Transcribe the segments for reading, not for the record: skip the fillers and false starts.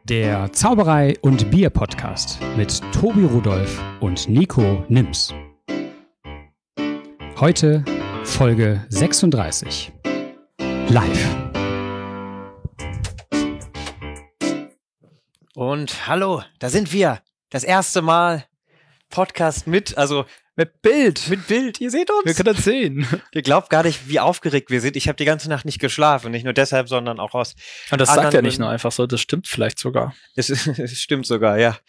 Der Zauberei und Bier Podcast mit Tobi Rudolph und Nico Nims. Heute Folge 36. Live. Und hallo, da sind wir. Das erste Mal Podcast mit Bild. Mit Bild, ihr seht uns. Wir können das sehen. Ihr glaubt gar nicht, wie aufgeregt wir sind. Ich habe die ganze Nacht nicht geschlafen. Nicht nur deshalb, sondern auch aus Und das sagt ja nicht nur einfach so, das stimmt vielleicht sogar. Es stimmt sogar, ja.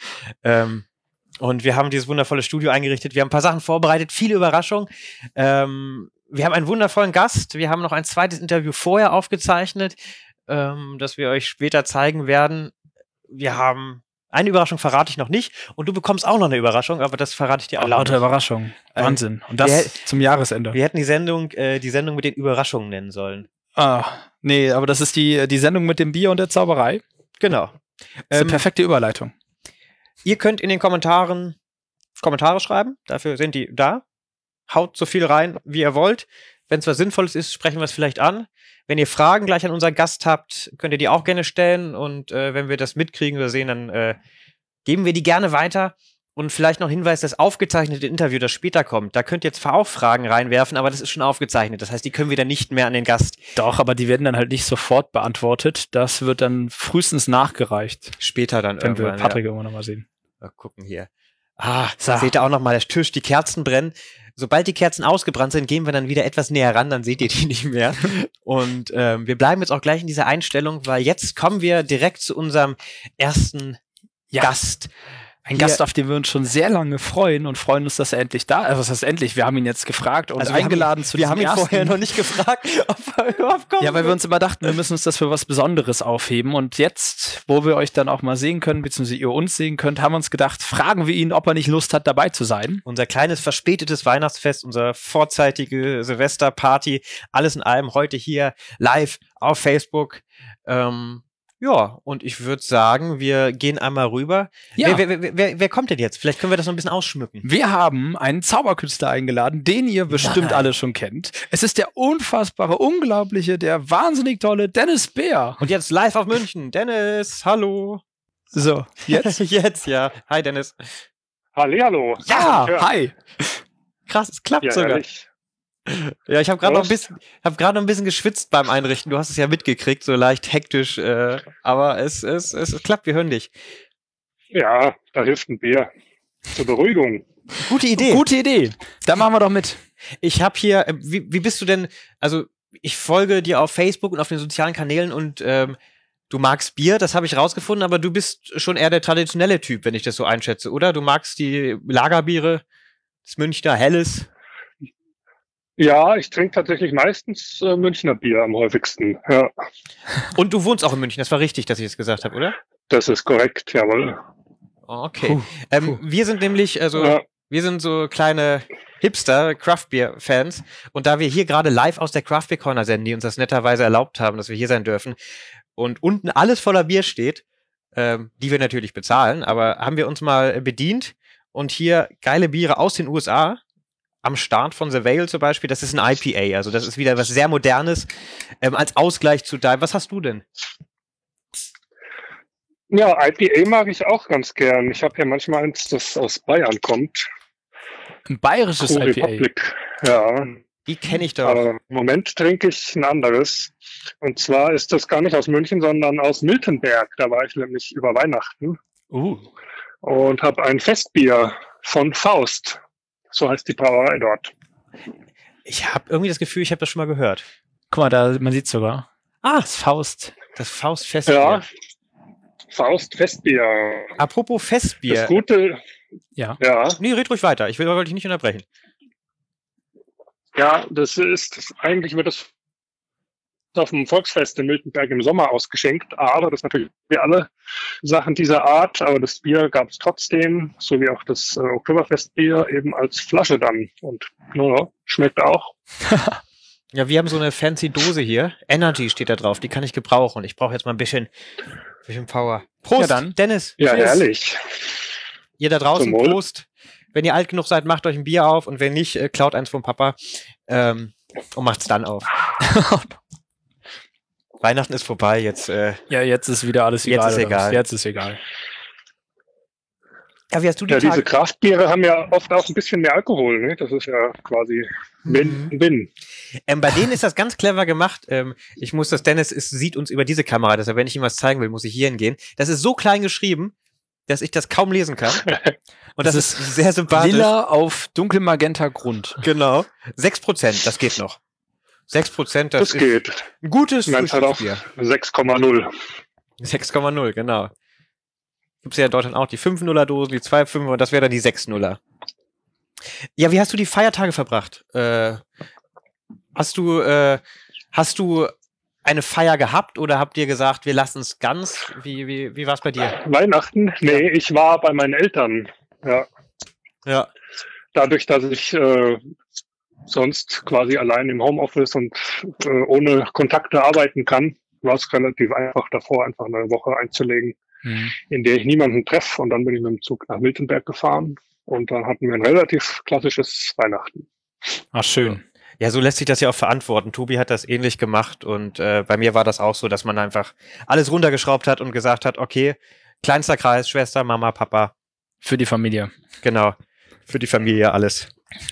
Und wir haben dieses wundervolle Studio eingerichtet. Wir haben ein paar Sachen vorbereitet, viele Überraschungen. Wir haben einen wundervollen Gast. Wir haben noch ein zweites Interview vorher aufgezeichnet, das wir euch später zeigen werden. Wir haben eine Überraschung, verrate ich noch nicht. Und du bekommst auch noch eine Überraschung, aber das verrate ich dir auch noch. Lauter Überraschung. Wahnsinn. Und das zum Jahresende. Wir hätten die Sendung mit den Überraschungen nennen sollen. Nee, aber das ist die Sendung mit dem Bier und der Zauberei. Genau. Das ist eine perfekte Überleitung. Ihr könnt in den Kommentare schreiben. Dafür sind die da. Haut so viel rein, wie ihr wollt. Wenn es was Sinnvolles ist, sprechen wir es vielleicht an. Wenn ihr Fragen gleich an unseren Gast habt, könnt ihr die auch gerne stellen. Und wenn wir das mitkriegen oder sehen, dann geben wir die gerne weiter. Und vielleicht noch ein Hinweis, das aufgezeichnete Interview, das später kommt, da könnt ihr zwar auch Fragen reinwerfen, aber das ist schon aufgezeichnet. Das heißt, die können wir dann nicht mehr an den Gast. Doch, aber die werden dann halt nicht sofort beantwortet. Das wird dann frühestens nachgereicht. Später dann wenn irgendwann. wir Patrick irgendwann nochmal sehen. Mal gucken hier. Seht ihr auch nochmal, der Tisch, die Kerzen brennen. Sobald die Kerzen ausgebrannt sind, gehen wir dann wieder etwas näher ran, dann seht ihr die nicht mehr. Und wir bleiben jetzt auch gleich in dieser Einstellung, weil jetzt kommen wir direkt zu unserem ersten Gast. Ein Gast, auf den wir uns schon sehr lange freuen und freuen uns, dass er endlich da ist. Was heißt endlich? Wir haben ihn jetzt gefragt und eingeladen zu diesem ersten. Wir haben ihn vorher noch nicht gefragt, ob er überhaupt kommt. Ja, weil wir uns immer dachten, wir müssen uns das für was Besonderes aufheben. Und jetzt, wo wir euch dann auch mal sehen können, beziehungsweise ihr uns sehen könnt, haben wir uns gedacht, fragen wir ihn, ob er nicht Lust hat, dabei zu sein. Unser kleines, verspätetes Weihnachtsfest, unsere vorzeitige Silvesterparty, alles in allem heute hier live auf Facebook. Ja, und ich würde sagen, wir gehen einmal rüber. Ja. Wer kommt denn jetzt? Vielleicht können wir das noch ein bisschen ausschmücken. Wir haben einen Zauberkünstler eingeladen, den ihr bestimmt alle schon kennt. Es ist der unfassbare, unglaubliche, der wahnsinnig tolle Dennis Beer. Und jetzt live auf München. Dennis, hallo. So, jetzt? Jetzt, ja. Hi, Dennis. Hallihallo. Ja, hi. Krass, es klappt sogar. Ehrlich. Ja, ich habe gerade noch ein bisschen geschwitzt beim Einrichten. Du hast es ja mitgekriegt, so leicht hektisch, aber es klappt, wir hören dich. Ja, da hilft ein Bier. Zur Beruhigung. Gute Idee. Gute Idee. Da machen wir doch mit. Ich habe hier, wie bist du denn, also ich folge dir auf Facebook und auf den sozialen Kanälen und du magst Bier, das habe ich rausgefunden, aber du bist schon eher der traditionelle Typ, wenn ich das so einschätze, oder? Du magst die Lagerbiere, das Münchner Helles. Ja, ich trinke tatsächlich meistens Münchner Bier am häufigsten. Ja, Und du wohnst auch in München, das war richtig, dass ich das gesagt habe, oder? das ist korrekt, jawohl. Okay. Wir sind nämlich, wir sind so kleine Hipster, Craft-Beer-Fans. Und da wir hier gerade live aus der Craft Beer Corner senden, die uns das netterweise erlaubt haben, dass wir hier sein dürfen, und unten alles voller Bier steht, die wir natürlich bezahlen, aber haben wir uns mal bedient und hier geile Biere aus den USA am Start von The Veil zum Beispiel, das ist ein IPA, also das ist wieder was sehr Modernes, als Ausgleich zu deinem. Was hast du denn? Ja, IPA mag ich auch ganz gern. Ich habe ja manchmal eins, das aus Bayern kommt. Ein bayerisches True IPA. Republic. Ja, Die kenne ich doch. aber im Moment trinke ich ein anderes. Und zwar ist das gar nicht aus München, sondern aus Miltenberg. Da war ich nämlich über Weihnachten und habe ein Festbier von Faust. So heißt die Brauerei dort. Ich habe irgendwie das Gefühl, ich habe das schon mal gehört. Guck mal, man sieht sogar. Das Faust. Das Faust-Festbier. Ja, Faust Festbier. Apropos Festbier. Das Gute, Ja. ja, Nee, red ruhig weiter. Wollte dich nicht unterbrechen. ja, eigentlich wird das auf dem Volksfest in Miltenberg im Sommer ausgeschenkt, aber das ist natürlich wie alle Sachen dieser Art, aber das Bier gab es trotzdem, so wie auch das Oktoberfestbier eben als Flasche dann und schmeckt auch. Ja, wir haben so eine fancy Dose hier. Energy steht da drauf, die kann ich gebrauchen. Ich brauche jetzt mal ein bisschen Power. Prost, Ja, dann. Dennis. Ja, Cheers. herrlich. Ihr da draußen, Zum Wohl. Prost. Wenn ihr alt genug seid, macht euch ein Bier auf und wenn nicht, klaut eins vom Papa und macht's dann auf. Weihnachten ist vorbei, jetzt. Jetzt ist wieder alles egal. Jetzt ist egal. Jetzt ist egal. Ja, wie hast du die diese Kraftbiere haben ja oft auch ein bisschen mehr Alkohol, ne? Das ist ja quasi Win-Win. Bei denen ist das ganz clever gemacht. Dennis sieht uns über diese Kamera, deshalb, wenn ich ihm was zeigen will, muss ich hier hingehen. Das ist so klein geschrieben, dass ich das kaum lesen kann. Und das ist sehr sympathisch. Lila auf dunkelmagenta Grund. Genau. 6%, das geht noch. 6%, das geht. Ein gutes Frühstücksbier. 6,0. 6,0, genau. Gibt es ja in Deutschland auch die 5-0er-Dosen, die 2,5er und das wäre dann die 6-0er. Ja, wie hast du die Feiertage verbracht? Hast du eine Feier gehabt oder habt ihr gesagt, wir lassen es ganz? Wie war es bei dir? Weihnachten? Nee, ich war bei meinen Eltern. Ja. Dadurch, dass ich sonst quasi allein im Homeoffice und ohne Kontakte arbeiten kann, war es relativ einfach davor, einfach eine Woche einzulegen, in der ich niemanden treffe. Und dann bin ich mit dem Zug nach Miltenberg gefahren und dann hatten wir ein relativ klassisches Weihnachten. Ach, schön. Ja, so lässt sich das ja auch verantworten. Tobi hat das ähnlich gemacht und bei mir war das auch so, dass man einfach alles runtergeschraubt hat und gesagt hat, okay, kleinster Kreis, Schwester, Mama, Papa. Für die Familie. Genau, für die Familie alles.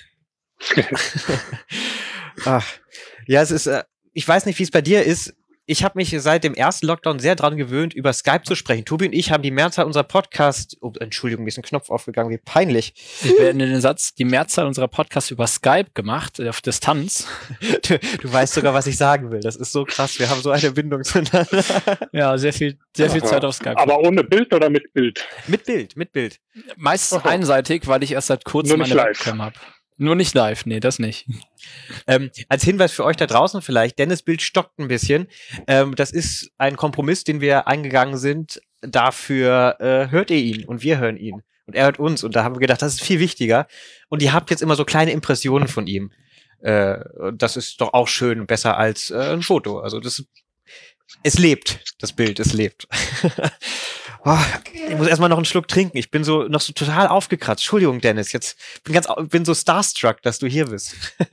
Ach. Ja, es ist, ich weiß nicht, wie es bei dir ist. Ich habe mich seit dem ersten Lockdown sehr dran gewöhnt, über Skype zu sprechen. Tobi und ich haben die Mehrzahl unserer Podcasts, Entschuldigung, mir ist ein Knopf aufgegangen, wie peinlich. Ich beende den Satz, die Mehrzahl unserer Podcasts über Skype gemacht, auf Distanz. Du weißt sogar, was ich sagen will. Das ist so krass, wir haben so eine Bindung zueinander. Ja, sehr viel Zeit auf Skype. Aber ohne Bild oder mit Bild? Mit Bild. Meist einseitig, weil ich erst seit kurzem eine Webcam habe. Nur nicht live, nee, das nicht. Als Hinweis für euch da draußen vielleicht, Dennis' Bild stockt ein bisschen. Das ist ein Kompromiss, den wir eingegangen sind. Dafür hört ihr ihn und wir hören ihn. Und er hört uns. Und da haben wir gedacht, das ist viel wichtiger. Und ihr habt jetzt immer so kleine Impressionen von ihm. Das ist doch auch schön, besser als ein Foto. Also es lebt, das Bild, es lebt. Oh, ich muss erstmal noch einen Schluck trinken. Ich bin noch so total aufgekratzt. Entschuldigung, Dennis. Jetzt bin so starstruck, dass du hier bist.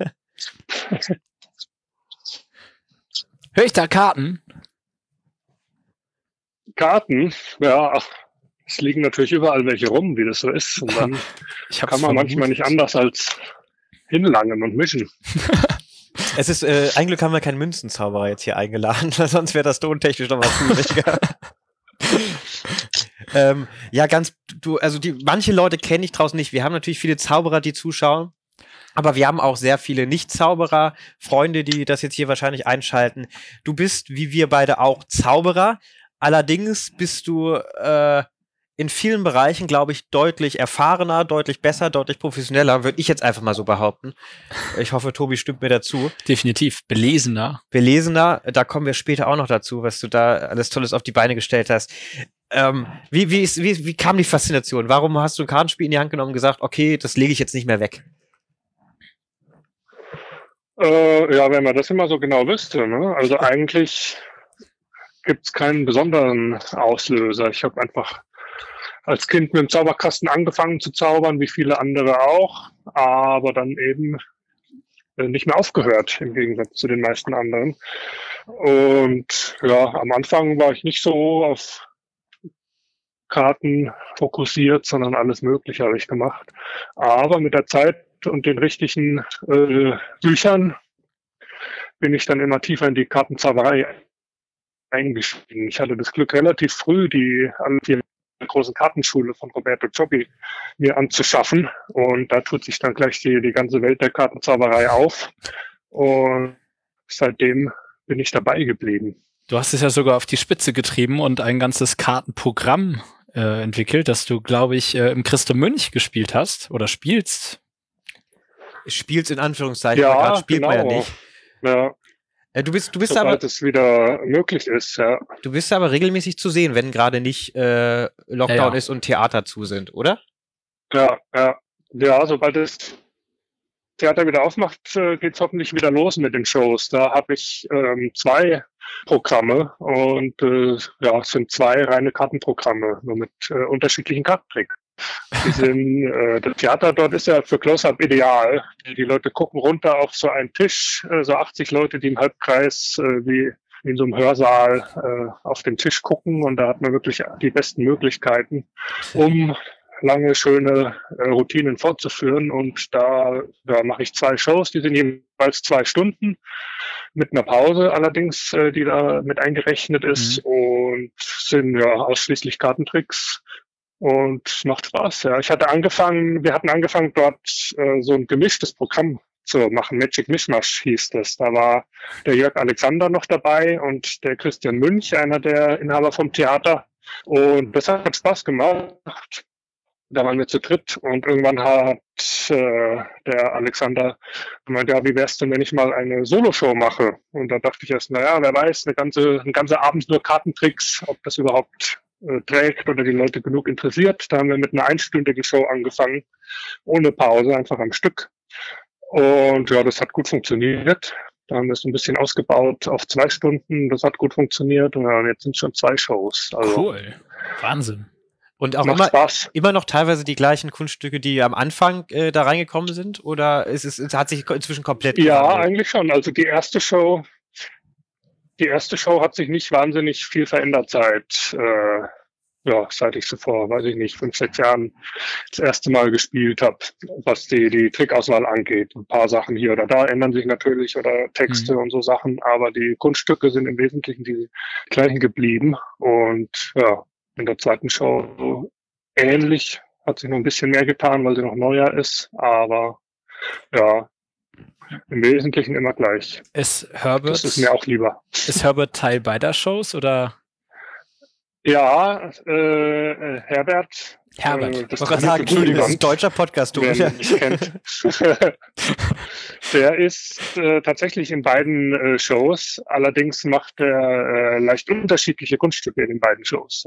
Hör ich da Karten? Karten? Ja, es liegen natürlich überall welche rum, wie das so ist. Und dann kann man manchmal nicht anders als hinlangen und mischen. Es ist, ein Glück haben wir keinen Münzenzauberer jetzt hier eingeladen, sonst wäre das tontechnisch noch was schwieriger. Manche Leute kenne ich draußen nicht. Wir haben natürlich viele Zauberer, die zuschauen, aber wir haben auch sehr viele Nicht-Zauberer, Freunde, die das jetzt hier wahrscheinlich einschalten. Du bist, wie wir beide auch, Zauberer. Allerdings bist du in vielen Bereichen, glaube ich, deutlich erfahrener, deutlich besser, deutlich professioneller, würde ich jetzt einfach mal so behaupten. Ich hoffe, Tobi stimmt mir dazu. Definitiv. Belesener, da kommen wir später auch noch dazu, was du da alles Tolles auf die Beine gestellt hast. Wie kam die Faszination? Warum hast du ein Kartenspiel in die Hand genommen und gesagt, okay, das lege ich jetzt nicht mehr weg? Wenn man das immer so genau wüsste, ne? Also eigentlich gibt es keinen besonderen Auslöser. Ich habe einfach als Kind mit dem Zauberkasten angefangen zu zaubern, wie viele andere auch, aber dann eben nicht mehr aufgehört, im Gegensatz zu den meisten anderen. Und ja, am Anfang war ich nicht so auf Karten fokussiert, sondern alles Mögliche habe ich gemacht. Aber mit der Zeit und den richtigen Büchern bin ich dann immer tiefer in die Kartenzauberei eingestiegen. Ich hatte das Glück, relativ früh die großen Kartenschule von Roberto Ciobbi mir anzuschaffen. Und da tut sich dann gleich die ganze Welt der Kartenzauberei auf. Und seitdem bin ich dabei geblieben. Du hast es ja sogar auf die Spitze getrieben und ein ganzes Kartenprogramm entwickelt, das du, glaube ich, im Christo Münch gespielt hast oder spielst. Spielst in Anführungszeichen, ja, gerade spielt man ja nicht. Ja. Du bist sobald aber, es wieder möglich ist, ja. Du bist aber regelmäßig zu sehen, wenn gerade nicht Lockdown ist und Theater zu sind, oder? Ja, sobald das Theater wieder aufmacht, geht's hoffentlich wieder los mit den Shows. Da habe ich 2 Programme und es sind 2 reine Kartenprogramme, nur mit unterschiedlichen Kartentricks. Das Theater dort ist ja für Close-Up ideal. Die Leute gucken runter auf so einen Tisch, so 80 Leute, die im Halbkreis wie in so einem Hörsaal auf den Tisch gucken und da hat man wirklich die besten Möglichkeiten, um lange, schöne Routinen fortzuführen. Und da mache ich 2 Shows, die sind jeweils 2 Stunden mit einer Pause allerdings, die da mit eingerechnet ist und sind ja ausschließlich Kartentricks und macht Spaß. Ja, wir hatten angefangen dort so ein gemischtes Programm zu machen. Magic Mishmash hieß das. Da war der Jörg Alexander noch dabei und der Christian Münch, einer der Inhaber vom Theater. Und das hat Spaß gemacht. Da waren wir zu dritt und irgendwann hat der Alexander gemeint, ja, wie wär's denn, wenn ich mal eine Soloshow mache? Und da dachte ich erst, naja, wer weiß, ein ganzer Abend nur Kartentricks, ob das überhaupt trägt oder die Leute genug interessiert. Da haben wir mit einer 1-stündigen Show angefangen, ohne Pause, einfach am Stück. Und ja, das hat gut funktioniert. Da haben wir es ein bisschen ausgebaut auf 2 Stunden. Das hat gut funktioniert. Und ja, jetzt sind es schon 2 Shows. Also, cool. Wahnsinn. Und auch immer noch teilweise die gleichen Kunststücke, die am Anfang da reingekommen sind? Oder hat sich inzwischen komplett gewandelt? Ja, eigentlich schon. Also die erste Show hat sich nicht wahnsinnig viel verändert seit ich sie vor, 5, 6 Jahren das erste Mal gespielt habe, was die Trickauswahl angeht. Ein paar Sachen hier oder da ändern sich natürlich oder Texte und so Sachen, aber die Kunststücke sind im Wesentlichen die gleichen geblieben. Und ja, in der zweiten Show ähnlich, hat sich noch ein bisschen mehr getan, weil sie noch neuer ist, aber ja, im Wesentlichen immer gleich. Das ist mir auch lieber. Ist Herbert Teil beider Shows oder? Ja, Herbert. Das ist ein deutscher Podcast, wer ihn nicht kennt. Der ist tatsächlich in beiden Shows, allerdings macht er leicht unterschiedliche Kunststücke in den beiden Shows.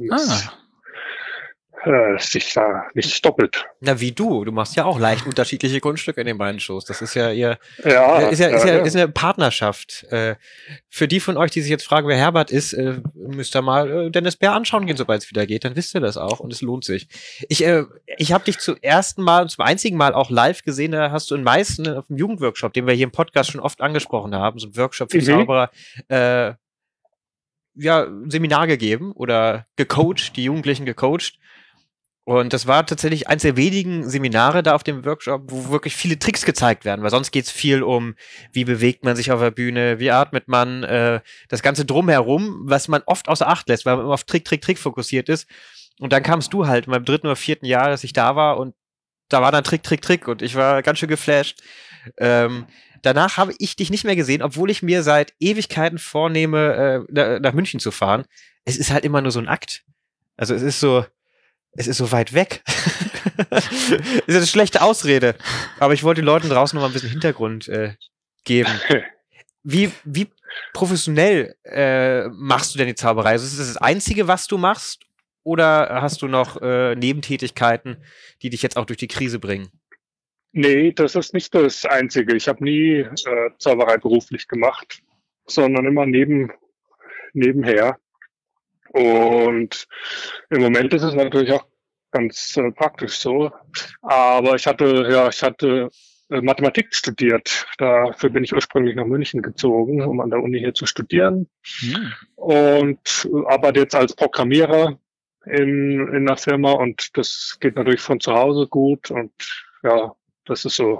Sich da nicht doppelt. Na, wie du. Du machst ja auch leicht unterschiedliche Kunststücke in den beiden Shows. Das ist ja ist eine Partnerschaft. Für die von euch, die sich jetzt fragen, wer Herbert ist, müsst ihr mal Dennis Bär anschauen gehen, sobald es wieder geht. Dann wisst ihr das auch und es lohnt sich. Ich habe dich zum ersten Mal und zum einzigen Mal auch live gesehen. Da hast du in Meißen auf dem Jugendworkshop, den wir hier im Podcast schon oft angesprochen haben, so ein Workshop für Zauberer, ein Seminar gegeben oder gecoacht, die Jugendlichen gecoacht. Und das war tatsächlich eins der wenigen Seminare da auf dem Workshop, wo wirklich viele Tricks gezeigt werden, weil sonst geht's viel um, wie bewegt man sich auf der Bühne, wie atmet man, das Ganze drumherum, was man oft außer Acht lässt, weil man immer auf Trick fokussiert ist. Und dann kamst du halt in meinem 3. oder 4. Jahr, dass ich da war und da war dann Trick und ich war ganz schön geflasht. Danach habe ich dich nicht mehr gesehen, obwohl ich mir seit Ewigkeiten vornehme, nach München zu fahren. Es ist halt immer nur so ein Akt. Also es ist so weit weg. Das ist eine schlechte Ausrede. Aber ich wollte den Leuten draußen noch mal ein bisschen Hintergrund geben. Wie professionell machst du denn die Zauberei? Also ist das das Einzige, was du machst? Oder hast du noch Nebentätigkeiten, die dich jetzt auch durch die Krise bringen? Nee, das ist nicht das Einzige. Ich habe nie Zauberei beruflich gemacht, sondern immer nebenher. Und im Moment ist es natürlich auch ganz praktisch so. Aber ich hatte Mathematik studiert. Dafür bin ich ursprünglich nach München gezogen, um an der Uni hier zu studieren. Und arbeite jetzt als Programmierer in einer Firma und das geht natürlich von zu Hause gut. Und ja, das ist so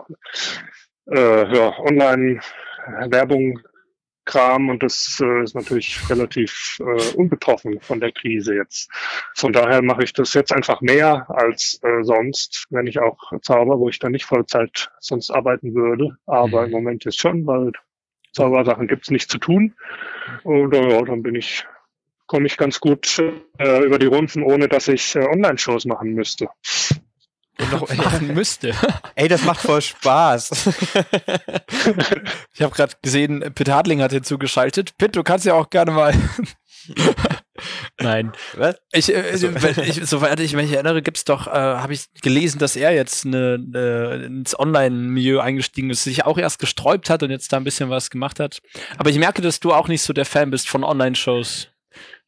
Online-Werbung. Kram und das ist natürlich relativ unbetroffen von der Krise jetzt. Von daher mache ich das jetzt einfach mehr als sonst, wenn ich auch zauber, wo ich dann nicht Vollzeit sonst arbeiten würde. Aber im Moment jetzt schon, weil Zaubersachen gibt's nicht zu tun. Und dann komme ich ganz gut über die Runden, ohne dass ich Online-Shows machen müsste. Machen müsste. Ey, das macht voll Spaß. Ich habe gerade gesehen, Pitt Hartling hat hinzugeschaltet. Pitt, du kannst ja auch gerne mal. Nein. Was? Soweit ich mich erinnere, habe ich gelesen, dass er jetzt ins Online-Milieu eingestiegen ist, sich auch erst gesträubt hat und jetzt da ein bisschen was gemacht hat. Aber ich merke, dass du auch nicht so der Fan bist von Online-Shows.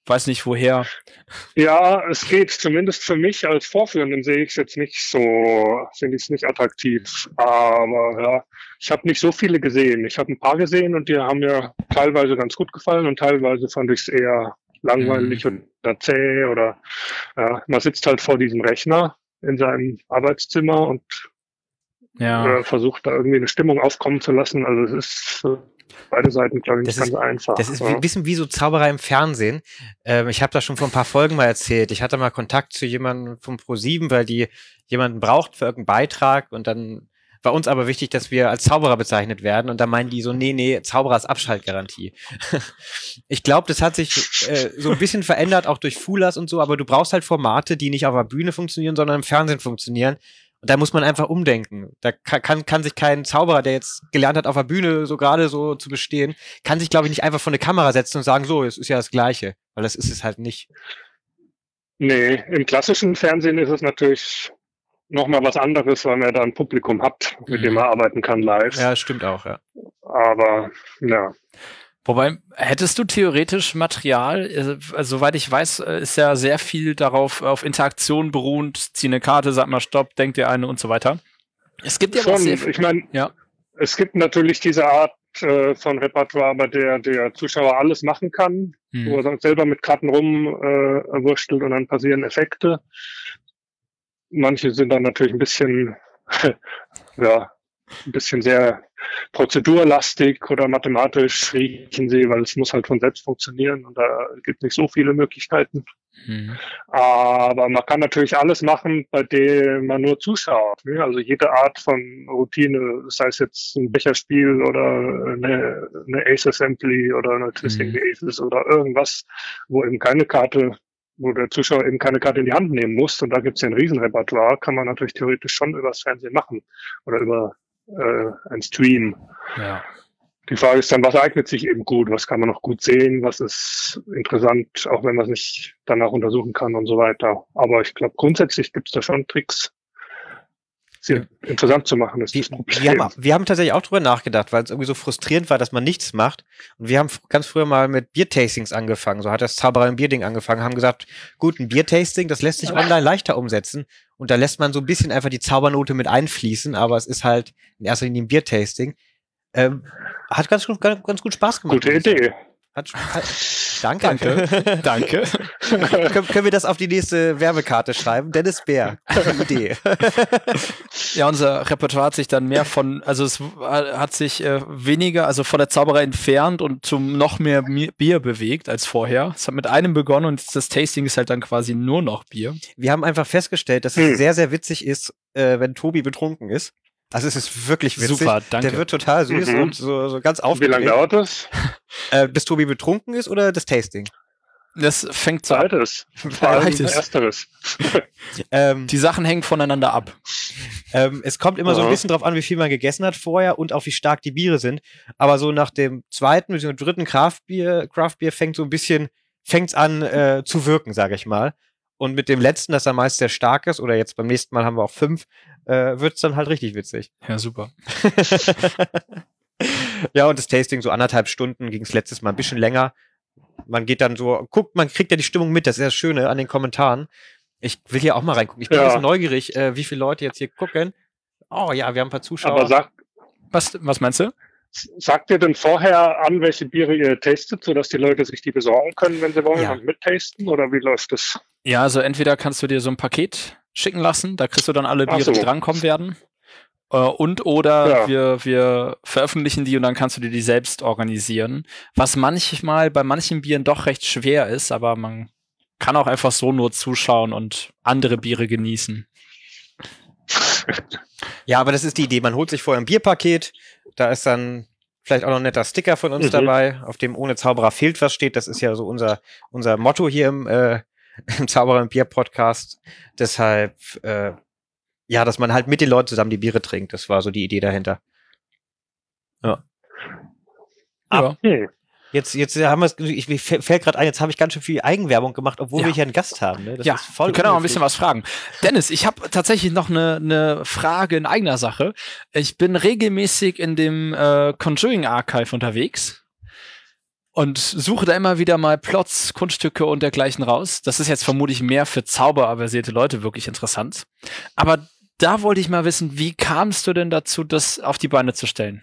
weiß nicht woher. Ja, es geht zumindest für mich als Vorführenden sehe ich es jetzt nicht so, finde ich es nicht attraktiv. Aber ja, ich habe nicht so viele gesehen. Ich habe ein paar gesehen und die haben mir teilweise ganz gut gefallen und teilweise fand ich es eher langweilig oder zäh oder man sitzt halt vor diesem Rechner in seinem Arbeitszimmer und versucht da irgendwie eine Stimmung aufkommen zu lassen. Also es ist beide Seiten, glaube ich, nicht ganz einfach. Das ist ein bisschen wie so Zauberer im Fernsehen. Ich habe das schon vor ein paar Folgen mal erzählt. Ich hatte mal Kontakt zu jemandem vom Pro7, weil die jemanden braucht für irgendeinen Beitrag und dann war uns aber wichtig, dass wir als Zauberer bezeichnet werden und dann meinen die so, nee, Zauberer ist Abschaltgarantie. Ich glaube, das hat sich so ein bisschen verändert, auch durch Fulas und so, aber du brauchst halt Formate, die nicht auf der Bühne funktionieren, sondern im Fernsehen funktionieren. Und da muss man einfach umdenken. Da kann sich kein Zauberer, der jetzt gelernt hat, auf der Bühne so gerade so zu bestehen, kann sich, glaube ich, nicht einfach vor eine Kamera setzen und sagen, so, es ist ja das Gleiche. Weil das ist es halt nicht. Nee, im klassischen Fernsehen ist es natürlich nochmal was anderes, weil man da ein Publikum hat, mit dem man arbeiten kann live. Ja, stimmt auch, ja. Aber, ja. Wobei, hättest du theoretisch Material, also soweit ich weiß, ist ja sehr viel darauf auf Interaktion beruhend, zieh eine Karte, sag mal Stopp, denk dir eine und so weiter. Es gibt ja schon, auch sehr viel, ich meine, es gibt natürlich diese Art von Repertoire, bei der Zuschauer alles machen kann, wo er dann selber mit Karten rumwurschtelt und dann passieren Effekte. Manche sind dann natürlich ein bisschen, ein bisschen sehr prozedurlastig oder mathematisch riechen sie, weil es muss halt von selbst funktionieren und da gibt es nicht so viele Möglichkeiten. Aber man kann natürlich alles machen, bei dem man nur zuschaut. Ne? Also jede Art von Routine, sei es jetzt ein Becherspiel oder eine Ace Assembly oder eine Twisting the Aces oder irgendwas, wo eben wo der Zuschauer eben keine Karte in die Hand nehmen muss. Und da gibt es ja ein Riesenrepertoire, kann man natürlich theoretisch schon übers Fernsehen machen oder über ein Stream. Ja. Die Frage ist dann, was eignet sich eben gut? Was kann man noch gut sehen? Was ist interessant, auch wenn man es nicht danach untersuchen kann und so weiter. Aber ich glaube, grundsätzlich gibt es da schon Tricks, sie interessant zu machen. Das ist das Problem. Wir haben tatsächlich auch drüber nachgedacht, weil es irgendwie so frustrierend war, dass man nichts macht. Und wir haben ganz früher mal mit Biertastings angefangen. So hat das Zauberer im Bierding angefangen, haben gesagt, gut, ein Biertasting, das lässt sich online leichter umsetzen. Und da lässt man so ein bisschen einfach die Zaubernote mit einfließen, aber es ist halt in erster Linie ein Biertasting. Hat ganz gut Spaß gemacht. Gute Idee. Danke. Danke. Können wir das auf die nächste Werbekarte schreiben? Dennis Bär. Idee. Ja, unser Repertoire hat sich dann mehr also es hat sich weniger, also von der Zauberei entfernt und zum noch mehr Bier bewegt als vorher. Es hat mit einem begonnen und das Tasting ist halt dann quasi nur noch Bier. Wir haben einfach festgestellt, dass es sehr, sehr witzig ist, wenn Tobi betrunken ist. Also es ist wirklich witzig. Super, danke. Der wird total süß und so ganz aufgeregt. Wie lange dauert das? Bis Tobi betrunken ist oder das Tasting? Das fängt so an. Beides. Vor allem Ersteres. Die Sachen hängen voneinander ab. Es kommt immer so ein bisschen drauf an, wie viel man gegessen hat vorher und auch wie stark die Biere sind. Aber so nach dem zweiten bzw. dritten Craftbier fängt's an zu wirken, sage ich mal. Und mit dem letzten, das dann meist sehr stark ist, oder jetzt beim nächsten Mal haben wir auch 5, wird's dann halt richtig witzig. Ja, super. Ja, und das Tasting so 1,5 Stunden, ging's letztes Mal ein bisschen länger. Man geht dann so, man kriegt ja die Stimmung mit, das ist das Schöne an den Kommentaren. Ich will hier auch mal reingucken. Ich bin ein bisschen neugierig, wie viele Leute jetzt hier gucken. Oh ja, wir haben ein paar Zuschauer. Aber was meinst du? Sagt ihr denn vorher an, welche Biere ihr tastet, sodass die Leute sich die besorgen können, wenn sie wollen, und mittasten? Oder wie läuft das? Ja, also entweder kannst du dir so ein Paket schicken lassen, da kriegst du dann alle Biere, die drankommen werden. Oder wir veröffentlichen die und dann kannst du dir die selbst organisieren. Was manchmal bei manchen Bieren doch recht schwer ist, aber man kann auch einfach so nur zuschauen und andere Biere genießen. Ja, aber das ist die Idee. Man holt sich vorher ein Bierpaket, da ist dann vielleicht auch noch ein netter Sticker von uns dabei, auf dem ohne Zauberer fehlt was steht. Das ist ja so unser Motto hier im Zauberer im Bier Podcast. Deshalb, dass man halt mit den Leuten zusammen die Biere trinkt. Das war so die Idee dahinter. Ja. Jetzt haben wir es, fällt gerade ein, jetzt habe ich ganz schön viel Eigenwerbung gemacht, obwohl wir hier einen Gast haben. Ne? Das ist voll wir können auch ein bisschen was fragen. Dennis, ich habe tatsächlich noch eine Frage in eigener Sache. Ich bin regelmäßig in dem Conjuring Archive unterwegs und suche da immer wieder mal Plots, Kunststücke und dergleichen raus. Das ist jetzt vermutlich mehr für zauberversierte Leute wirklich interessant. Aber da wollte ich mal wissen, wie kamst du denn dazu, das auf die Beine zu stellen?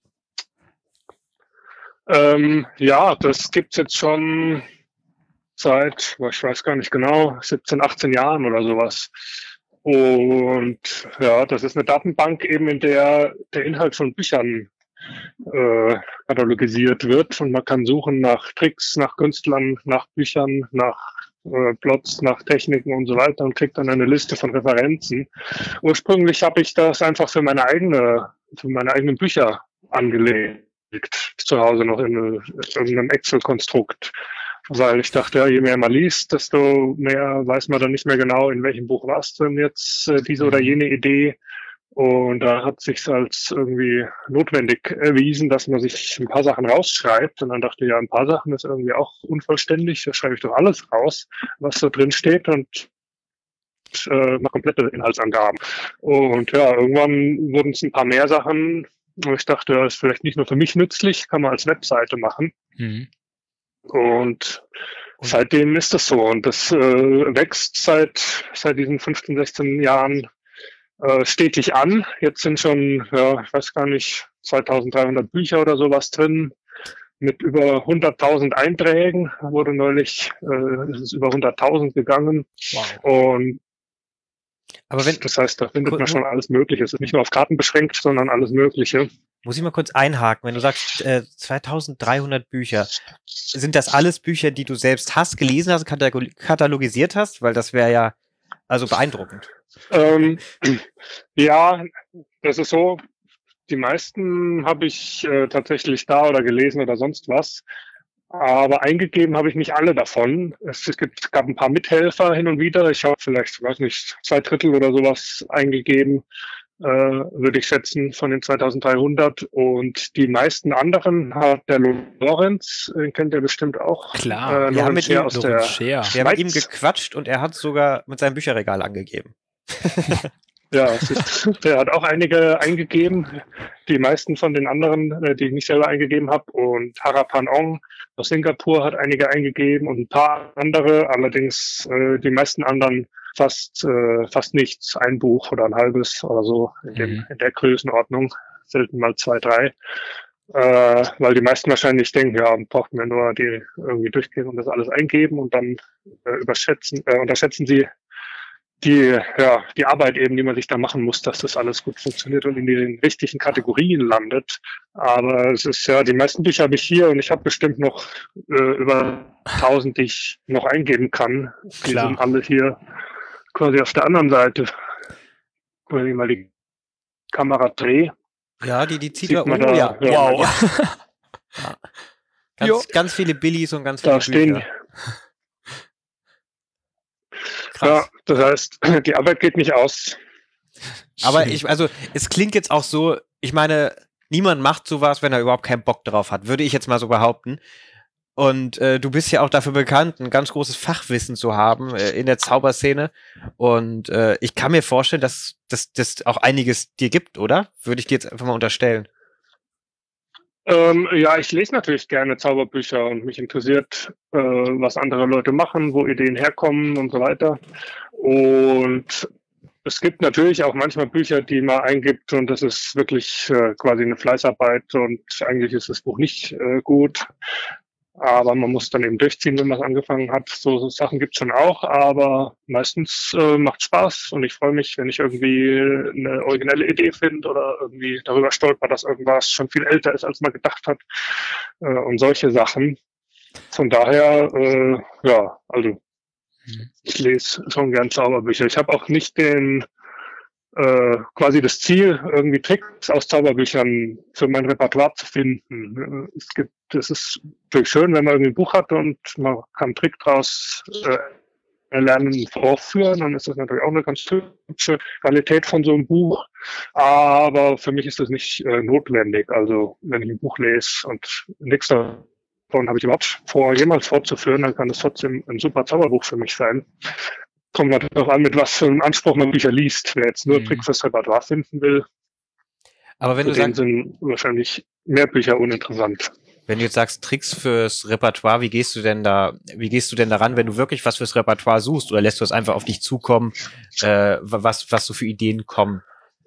Ja, das gibt's jetzt schon seit, ich weiß gar nicht genau, 17, 18 Jahren oder sowas. Und ja, das ist eine Datenbank eben, in der der Inhalt von Büchern katalogisiert wird und man kann suchen nach Tricks, nach Künstlern, nach Büchern, nach Plots, nach Techniken und so weiter und kriegt dann eine Liste von Referenzen. Ursprünglich habe ich das einfach für meine eigenen Bücher angelegt, zu Hause noch in irgendeinem Excel-Konstrukt. Weil ich dachte, ja, je mehr man liest, desto mehr weiß man dann nicht mehr genau, in welchem Buch war es denn jetzt diese oder jene Idee. Und da hat sich als irgendwie notwendig erwiesen, dass man sich ein paar Sachen rausschreibt. Und dann dachte ich, ja, ein paar Sachen ist irgendwie auch unvollständig. Da schreibe ich doch alles raus, was da drin steht und mal komplette Inhaltsangaben. Und ja, irgendwann wurden es ein paar mehr Sachen. Und ich dachte, das ist vielleicht nicht nur für mich nützlich, kann man als Webseite machen. Mhm. Und seitdem ist das so. Und das wächst seit diesen 15, 16 Jahren stetig an. Jetzt sind schon, ja, ich weiß gar nicht, 2300 Bücher oder sowas drin mit über 100.000 Einträgen. Wurde neulich, ist es über 100.000 gegangen. Wow. Und aber das heißt, da findet man schon alles Mögliche. Es ist nicht nur auf Karten beschränkt, sondern alles Mögliche. Muss ich mal kurz einhaken, wenn du sagst 2300 Bücher, sind das alles Bücher, die du selbst hast, gelesen hast, katalogisiert hast? Weil das wäre ja also beeindruckend. Ja, das ist so. Die meisten habe ich tatsächlich da oder gelesen oder sonst was. Aber eingegeben habe ich nicht alle davon. Es gab ein paar Mithelfer hin und wieder. Ich habe vielleicht, weiß nicht, 2/3 oder sowas eingegeben, würde ich schätzen, von den 2300. Und die meisten anderen hat der Lorenz, den kennt ihr bestimmt auch. Klar, wir haben mit ihm gequatscht und er hat sogar mit seinem Bücherregal angegeben. Ja, der hat auch einige eingegeben, die meisten von den anderen, die ich nicht selber eingegeben habe. Und Harapan Ong aus Singapur hat einige eingegeben und ein paar andere, allerdings die meisten anderen fast nichts, ein Buch oder ein halbes oder so in der Größenordnung, selten mal 2, 3. Weil die meisten wahrscheinlich denken, ja, braucht man nur die irgendwie durchgehen und das alles eingeben und dann unterschätzen sie die Arbeit eben, die man sich da machen muss, dass das alles gut funktioniert und in den richtigen Kategorien landet. Aber es ist ja, die meisten Bücher habe ich hier und ich habe bestimmt noch über 1000, die ich noch eingeben kann. Die sind alle hier quasi auf der anderen Seite. Wenn ich mal die Kamera drehe. Ja, die zieht da. Oh ja, wow. Ja. Ganz viele Billies und ganz viele da stehen Bücher. Krass. Ja, das heißt, die Arbeit geht nicht aus. Aber es klingt jetzt auch so, ich meine, niemand macht sowas, wenn er überhaupt keinen Bock drauf hat, würde ich jetzt mal so behaupten. Und du bist ja auch dafür bekannt, ein ganz großes Fachwissen zu haben in der Zauberszene. Und ich kann mir vorstellen, dass das auch einiges dir gibt, oder? Würde ich dir jetzt einfach mal unterstellen. Ja, ich lese natürlich gerne Zauberbücher und mich interessiert, was andere Leute machen, wo Ideen herkommen und so weiter. Und es gibt natürlich auch manchmal Bücher, die man eingibt und das ist wirklich quasi eine Fleißarbeit und eigentlich ist das Buch nicht gut. Aber man muss dann eben durchziehen, wenn man es angefangen hat. So Sachen gibt's schon auch, aber meistens macht Spaß und ich freue mich, wenn ich irgendwie eine originelle Idee finde oder irgendwie darüber stolper, dass irgendwas schon viel älter ist, als man gedacht hat und solche Sachen. Von daher, also ich lese schon gern Zauberbücher. Ich habe auch nicht quasi das Ziel, irgendwie Tricks aus Zauberbüchern für mein Repertoire zu finden. Es ist natürlich schön, wenn man irgendwie ein Buch hat und man kann einen Trick draus erlernen, vorführen, dann ist das natürlich auch eine ganz hübsche Qualität von so einem Buch. Aber für mich ist das nicht notwendig. Also wenn ich ein Buch lese und nichts davon habe ich überhaupt vor, jemals fortzuführen, dann kann es trotzdem ein super Zauberbuch für mich sein. Kommt natürlich darauf an, mit was für einem Anspruch man Bücher liest. Wer jetzt nur Trick fürs Repertoire finden will, aber wenn du sagst, sind wahrscheinlich mehr Bücher uninteressant. Wenn du jetzt sagst, Tricks fürs Repertoire, wie gehst du denn daran, wenn du wirklich was fürs Repertoire suchst, oder lässt du es einfach auf dich zukommen, was so für Ideen kommen?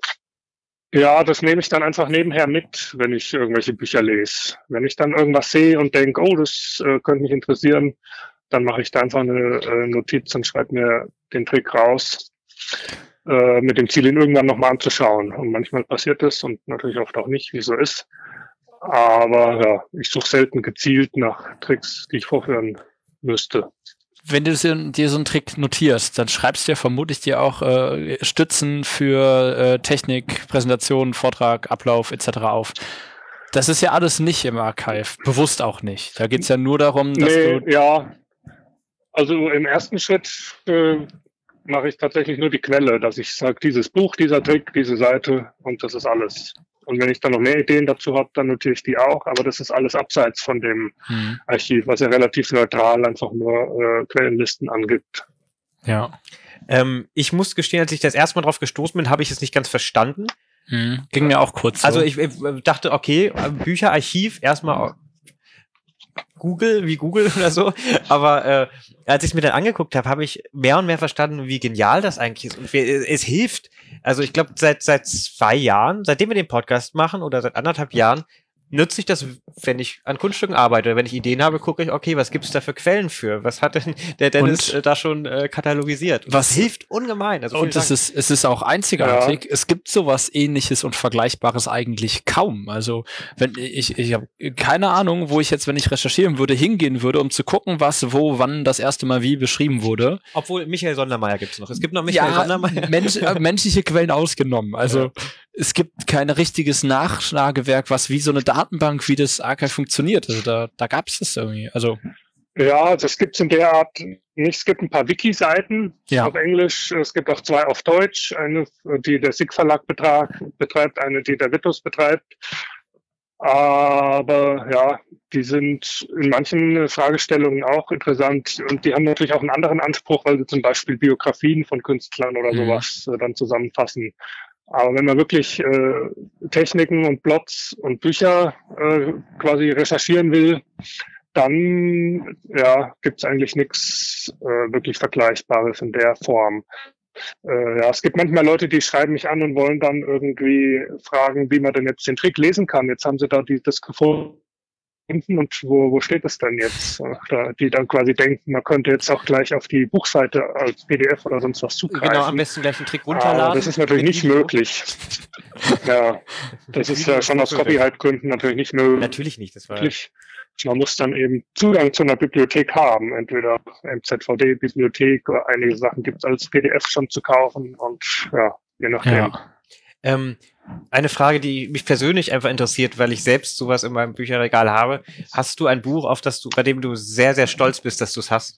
Ja, das nehme ich dann einfach nebenher mit, wenn ich irgendwelche Bücher lese. Wenn ich dann irgendwas sehe und denke, oh, das könnte mich interessieren, dann mache ich da einfach eine Notiz und schreibe mir den Trick raus, mit dem Ziel, ihn irgendwann nochmal anzuschauen. Und manchmal passiert das und natürlich oft auch nicht, wie es so ist. Aber ja, ich suche selten gezielt nach Tricks, die ich vorführen müsste. Wenn du dir so einen Trick notierst, dann schreibst du ja vermutlich dir auch Stützen für Technik, Präsentation, Vortrag, Ablauf etc. auf. Das ist ja alles nicht im Archive, bewusst auch nicht. Da geht's ja nur darum, dass Ja, also im ersten Schritt mache ich tatsächlich nur die Quelle, dass ich sage, dieses Buch, dieser Trick, diese Seite und das ist alles. Und wenn ich dann noch mehr Ideen dazu habe, dann notiere ich die auch, aber das ist alles abseits von dem Archiv, was ja relativ neutral einfach nur Quellenlisten angibt. Ja. Ich muss gestehen, als ich das erste Mal drauf gestoßen bin, habe ich es nicht ganz verstanden. Ging mir auch kurz so. Also ich dachte, okay, Bücherarchiv, erstmal Google oder so, aber als ich es mir dann angeguckt habe, habe ich mehr und mehr verstanden, wie genial das eigentlich ist. Und es hilft. Also ich glaube, seit 2 Jahren, seitdem wir den Podcast machen oder seit 1,5 Jahren, nutze ich das, wenn ich an Kunststücken arbeite. Wenn ich Ideen habe, gucke ich, okay, was gibt es da für Quellen für? Was hat denn der Dennis da schon katalogisiert? Was hilft ungemein. Also und es ist auch einzigartig. Ja. Es gibt sowas Ähnliches und Vergleichbares eigentlich kaum. Also wenn ich habe keine Ahnung, wo ich jetzt, wenn ich recherchieren würde, hingehen würde, um zu gucken, was, wo, wann das erste Mal wie beschrieben wurde. Obwohl Michael Sondermeier gibt es noch. Es gibt noch Michael Sondermeier. Menschliche Quellen ausgenommen. Also es gibt kein richtiges Nachschlagewerk, was wie so eine Datenbank, wie das Archive funktioniert. Also da gab es das irgendwie. Also ja, das gibt's in der Art nicht. Es gibt ein paar Wiki-Seiten auf Englisch. Es gibt auch 2 auf Deutsch. Eine, die der SIG Verlag betreibt, eine, die der Vitus betreibt. Aber ja, die sind in manchen Fragestellungen auch interessant und die haben natürlich auch einen anderen Anspruch, weil sie zum Beispiel Biografien von Künstlern oder sowas dann zusammenfassen. Aber wenn man wirklich Techniken und Plots und Bücher quasi recherchieren will, dann gibt's eigentlich nichts wirklich Vergleichbares in der Form. Es gibt manchmal Leute, die schreiben mich an und wollen dann irgendwie fragen, wie man denn jetzt den Trick lesen kann. Jetzt haben sie da das gefunden und wo steht es denn jetzt? Die dann quasi denken, man könnte jetzt auch gleich auf die Buchseite als PDF oder sonst was zugreifen. Genau, am besten gleich einen Trick runterladen. Das ist natürlich nicht möglich. Ja, das ist ja schon aus Copyright-Gründen natürlich nicht möglich. Natürlich nicht, das war man muss dann eben Zugang zu einer Bibliothek haben, entweder MZVD-Bibliothek oder einige Sachen gibt es als PDF schon zu kaufen und je nachdem. Ja. Eine Frage, die mich persönlich einfach interessiert, weil ich selbst sowas in meinem Bücherregal habe. Hast du ein Buch, bei dem du sehr, sehr stolz bist, dass du es hast?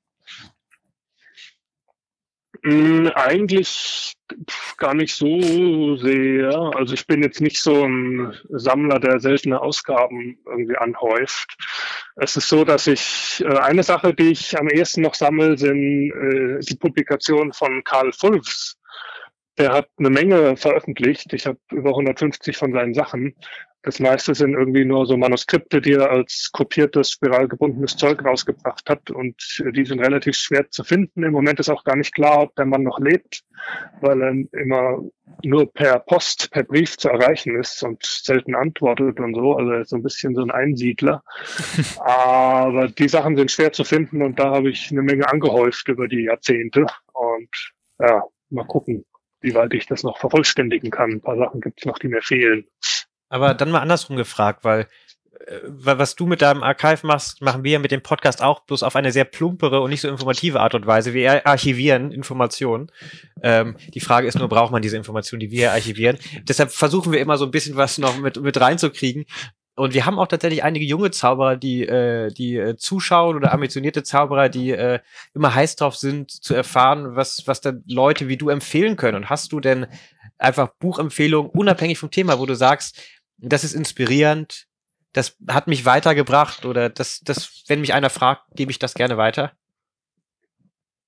Eigentlich gar nicht so sehr. Also ich bin jetzt nicht so ein Sammler, der seltene Ausgaben irgendwie anhäuft. Es ist so, dass ich eine Sache, die ich am ehesten noch sammle, sind die Publikationen von Karl Fulfs. Der hat eine Menge veröffentlicht. Ich habe über 150 von seinen Sachen. Das meiste sind irgendwie nur so Manuskripte, die er als kopiertes, spiralgebundenes Zeug rausgebracht hat. Und die sind relativ schwer zu finden. Im Moment ist auch gar nicht klar, ob der Mann noch lebt, weil er immer nur per Post, per Brief zu erreichen ist und selten antwortet und so. Also er ist so ein bisschen so ein Einsiedler. Aber die Sachen sind schwer zu finden und da habe ich eine Menge angehäuft über die Jahrzehnte. Und mal gucken, wie weit ich das noch vervollständigen kann. Ein paar Sachen gibt es noch, die mir fehlen. Aber dann mal andersrum gefragt, weil was du mit deinem Archive machst, machen wir mit dem Podcast auch, bloß auf eine sehr plumpere und nicht so informative Art und Weise. Wir archivieren Informationen. Die Frage ist nur, braucht man diese Informationen, die wir hier archivieren? Deshalb versuchen wir immer so ein bisschen was noch mit reinzukriegen. Und wir haben auch tatsächlich einige junge Zauberer, die zuschauen oder ambitionierte Zauberer, die immer heiß drauf sind, zu erfahren, was dann Leute wie du empfehlen können. Und hast du denn einfach Buchempfehlungen, unabhängig vom Thema, wo du sagst, das ist inspirierend, das hat mich weitergebracht oder das, wenn mich einer fragt, gebe ich das gerne weiter?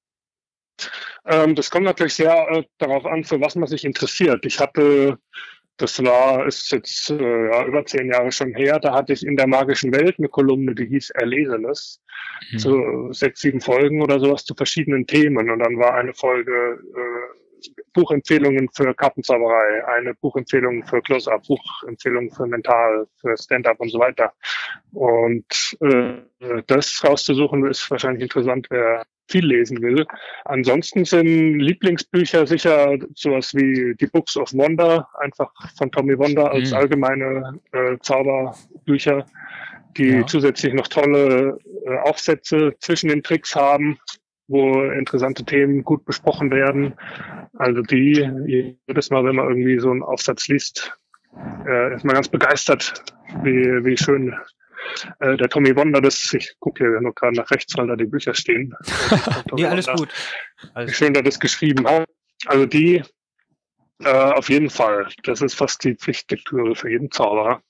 Das kommt natürlich sehr darauf an, für was man sich interessiert. Ich hatte Das ist jetzt über 10 Jahre schon her. Da hatte ich in der magischen Welt eine Kolumne, die hieß Erlesenes. So 6, 7 Folgen oder sowas zu verschiedenen Themen. Und dann war eine Folge Buchempfehlungen für Kartenzauberei, eine Buchempfehlung für Close-Up, Buchempfehlungen für Mental, für Stand-Up und so weiter. Und das rauszusuchen ist wahrscheinlich interessant, wer viel lesen will. Ansonsten sind Lieblingsbücher sicher sowas wie die Books of Wonder, einfach von Tommy Wonder als allgemeine Zauberbücher, die zusätzlich noch tolle Aufsätze zwischen den Tricks haben, wo interessante Themen gut besprochen werden. Also jedes Mal, wenn man irgendwie so einen Aufsatz liest, ist man ganz begeistert, wie schön der Tommy Wonder ich gucke hier nur gerade nach rechts, weil da die Bücher stehen. Nee, alles gut. Wie schön der das geschrieben hat. Also die auf jeden Fall. Das ist fast die Pflichtlektüre für jeden Zauberer.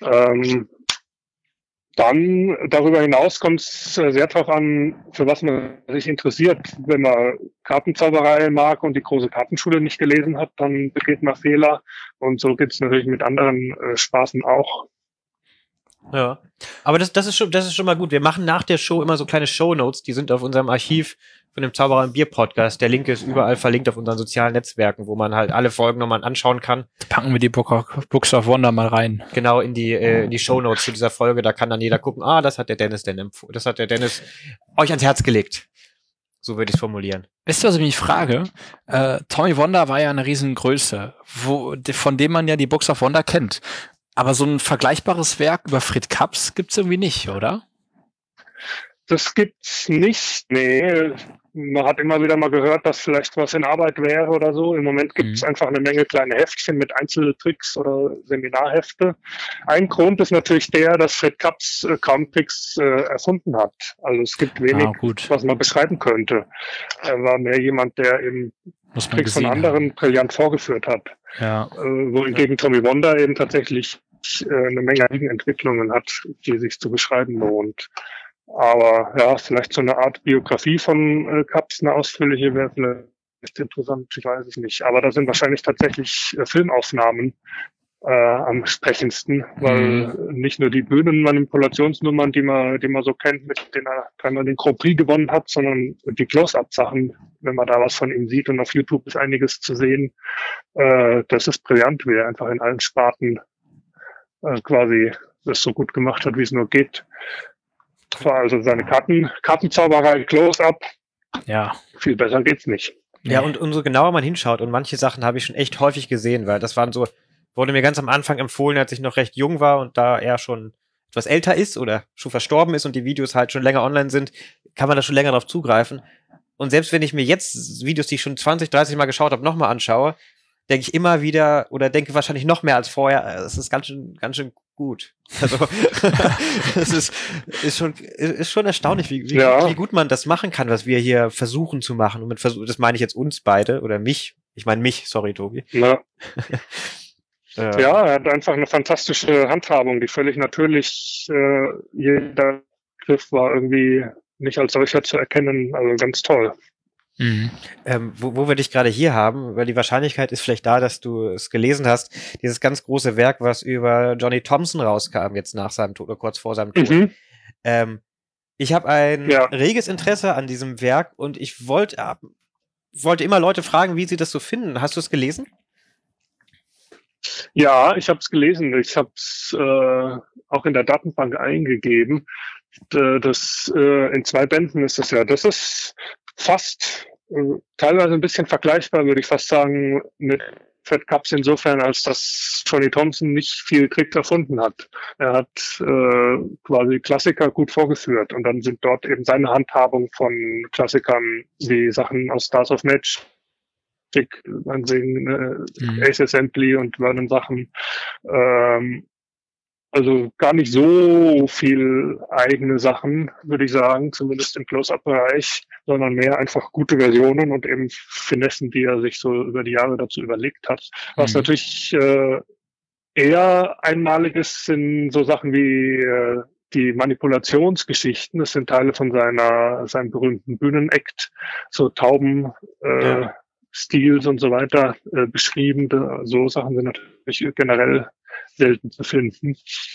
Dann darüber hinaus kommt es sehr darauf an, für was man sich interessiert. Wenn man Kartenzauberei mag und die große Kartenschule nicht gelesen hat, dann begeht man Fehler. Und so geht es natürlich mit anderen Spaßen auch. Ja, aber das ist schon mal gut. Wir machen nach der Show immer so kleine Shownotes, die sind auf unserem Archiv von dem Zauberer im Bier Podcast. Der Link ist überall verlinkt auf unseren sozialen Netzwerken, wo man halt alle Folgen nochmal anschauen kann. Packen wir die Books of Wonder mal rein. Genau, in die Shownotes zu dieser Folge, da kann dann jeder gucken, das hat der Dennis euch ans Herz gelegt. So würde ich es formulieren. Weißt du, was ich mich frage? Tommy Wonder war ja eine Riesengröße, von dem man ja die Books of Wonder kennt. Aber so ein vergleichbares Werk über Fred Kaps gibt's irgendwie nicht, oder? Das gibt's nicht, nee. Man hat immer wieder mal gehört, dass vielleicht was in Arbeit wäre oder so. Im Moment gibt's einfach eine Menge kleine Heftchen mit Einzeltricks oder Seminarhefte. Ein Grund ist natürlich der, dass Fred Kaps kaum Tricks erfunden hat. Also es gibt wenig, was man beschreiben könnte. Er war mehr jemand, der eben Tricks von anderen brillant vorgeführt hat. Ja. Wohingegen Tommy Wonder eben tatsächlich eine Menge Entwicklungen hat, die sich zu beschreiben lohnt. Aber ja, vielleicht so eine Art Biografie von Kaps, eine ausführliche, wäre vielleicht interessant, ich weiß es nicht. Aber da sind wahrscheinlich tatsächlich Filmaufnahmen am sprechendsten, weil nicht nur die Bühnenmanipulationsnummern, die man so kennt, mit denen er dreimal den Grand Prix gewonnen hat, sondern die Close-Up-Sachen, wenn man da was von ihm sieht, und auf YouTube ist einiges zu sehen, das ist brillant, wie er einfach in allen Sparten quasi das so gut gemacht hat, wie es nur geht. Also seine Kartenzauberei, Close-Up, ja, viel besser geht's nicht. Ja, und umso genauer man hinschaut, und manche Sachen habe ich schon echt häufig gesehen, weil das wurde mir ganz am Anfang empfohlen, als ich noch recht jung war, und da er schon etwas älter ist oder schon verstorben ist und die Videos halt schon länger online sind, kann man da schon länger drauf zugreifen. Und selbst wenn ich mir jetzt Videos, die ich schon 20, 30 Mal geschaut habe, nochmal anschaue, denke ich immer wieder oder denke wahrscheinlich noch mehr als vorher, es ist ganz schön gut. Also es ist schon erstaunlich, wie gut man das machen kann, was wir hier versuchen zu machen. Und das meine ich jetzt uns beide oder mich. Ich meine mich, sorry, Tobi. Ja. Ja, er hat einfach eine fantastische Handhabung, die völlig natürlich, jeder Griff war irgendwie nicht als solcher zu erkennen, also ganz toll. Mhm. Wo wir dich gerade hier haben, weil die Wahrscheinlichkeit ist vielleicht da, dass du es gelesen hast, dieses ganz große Werk, was über Johnny Thompson rauskam, jetzt nach seinem Tod oder kurz vor seinem Tod. Ich habe ein reges Interesse an diesem Werk und ich wollte immer Leute fragen, wie sie das so finden. Hast du es gelesen? Ja, ich habe es gelesen. Ich habe es auch in der Datenbank eingegeben. Das in 2 Bänden ist das ja. Das ist fast teilweise ein bisschen vergleichbar, würde ich fast sagen, mit Fred Kaps insofern, als dass Johnny Thompson nicht viel Trick erfunden hat. Er hat quasi Klassiker gut vorgeführt und dann sind dort eben seine Handhabung von Klassikern wie Sachen aus Stars of Magic, Ace Assembly und Vernon Sachen. Also gar nicht so viel eigene Sachen, würde ich sagen, zumindest im Close-Up-Bereich, sondern mehr einfach gute Versionen und eben Finessen, die er sich so über die Jahre dazu überlegt hat. Was natürlich eher einmalig ist, sind so Sachen wie die Manipulationsgeschichten. Das sind Teile von seinem berühmten Bühnenakt, so Tauben Stils und so weiter beschrieben. So Sachen sind natürlich generell selten zu finden.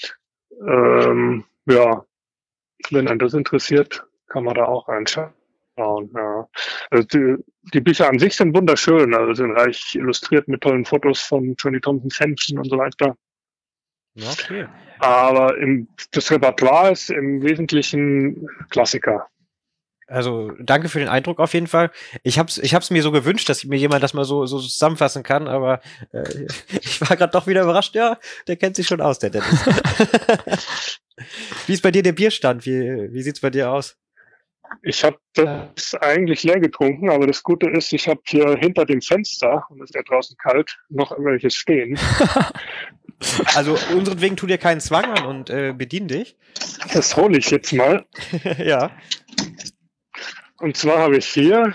Ja, wenn einen das interessiert, kann man da auch reinschauen. Ja. Also die Bücher an sich sind wunderschön, also sind reich illustriert mit tollen Fotos von Johnny Thompsons Händchen und so weiter. Okay. Aber das Repertoire ist im Wesentlichen Klassiker. Also danke für den Eindruck auf jeden Fall. Ich hab's mir so gewünscht, dass mir jemand das mal so zusammenfassen kann, aber ich war gerade doch wieder überrascht. Ja, der kennt sich schon aus, der Dennis. Wie ist bei dir der Bierstand? Wie sieht's bei dir aus? Ich habe das eigentlich leer getrunken, aber das Gute ist, ich habe hier hinter dem Fenster, und es ist ja draußen kalt, noch welches stehen. Also unseren wegen tu dir keinen Zwang an und bedien dich. Das hole ich jetzt mal. Ja. Und zwar habe ich hier,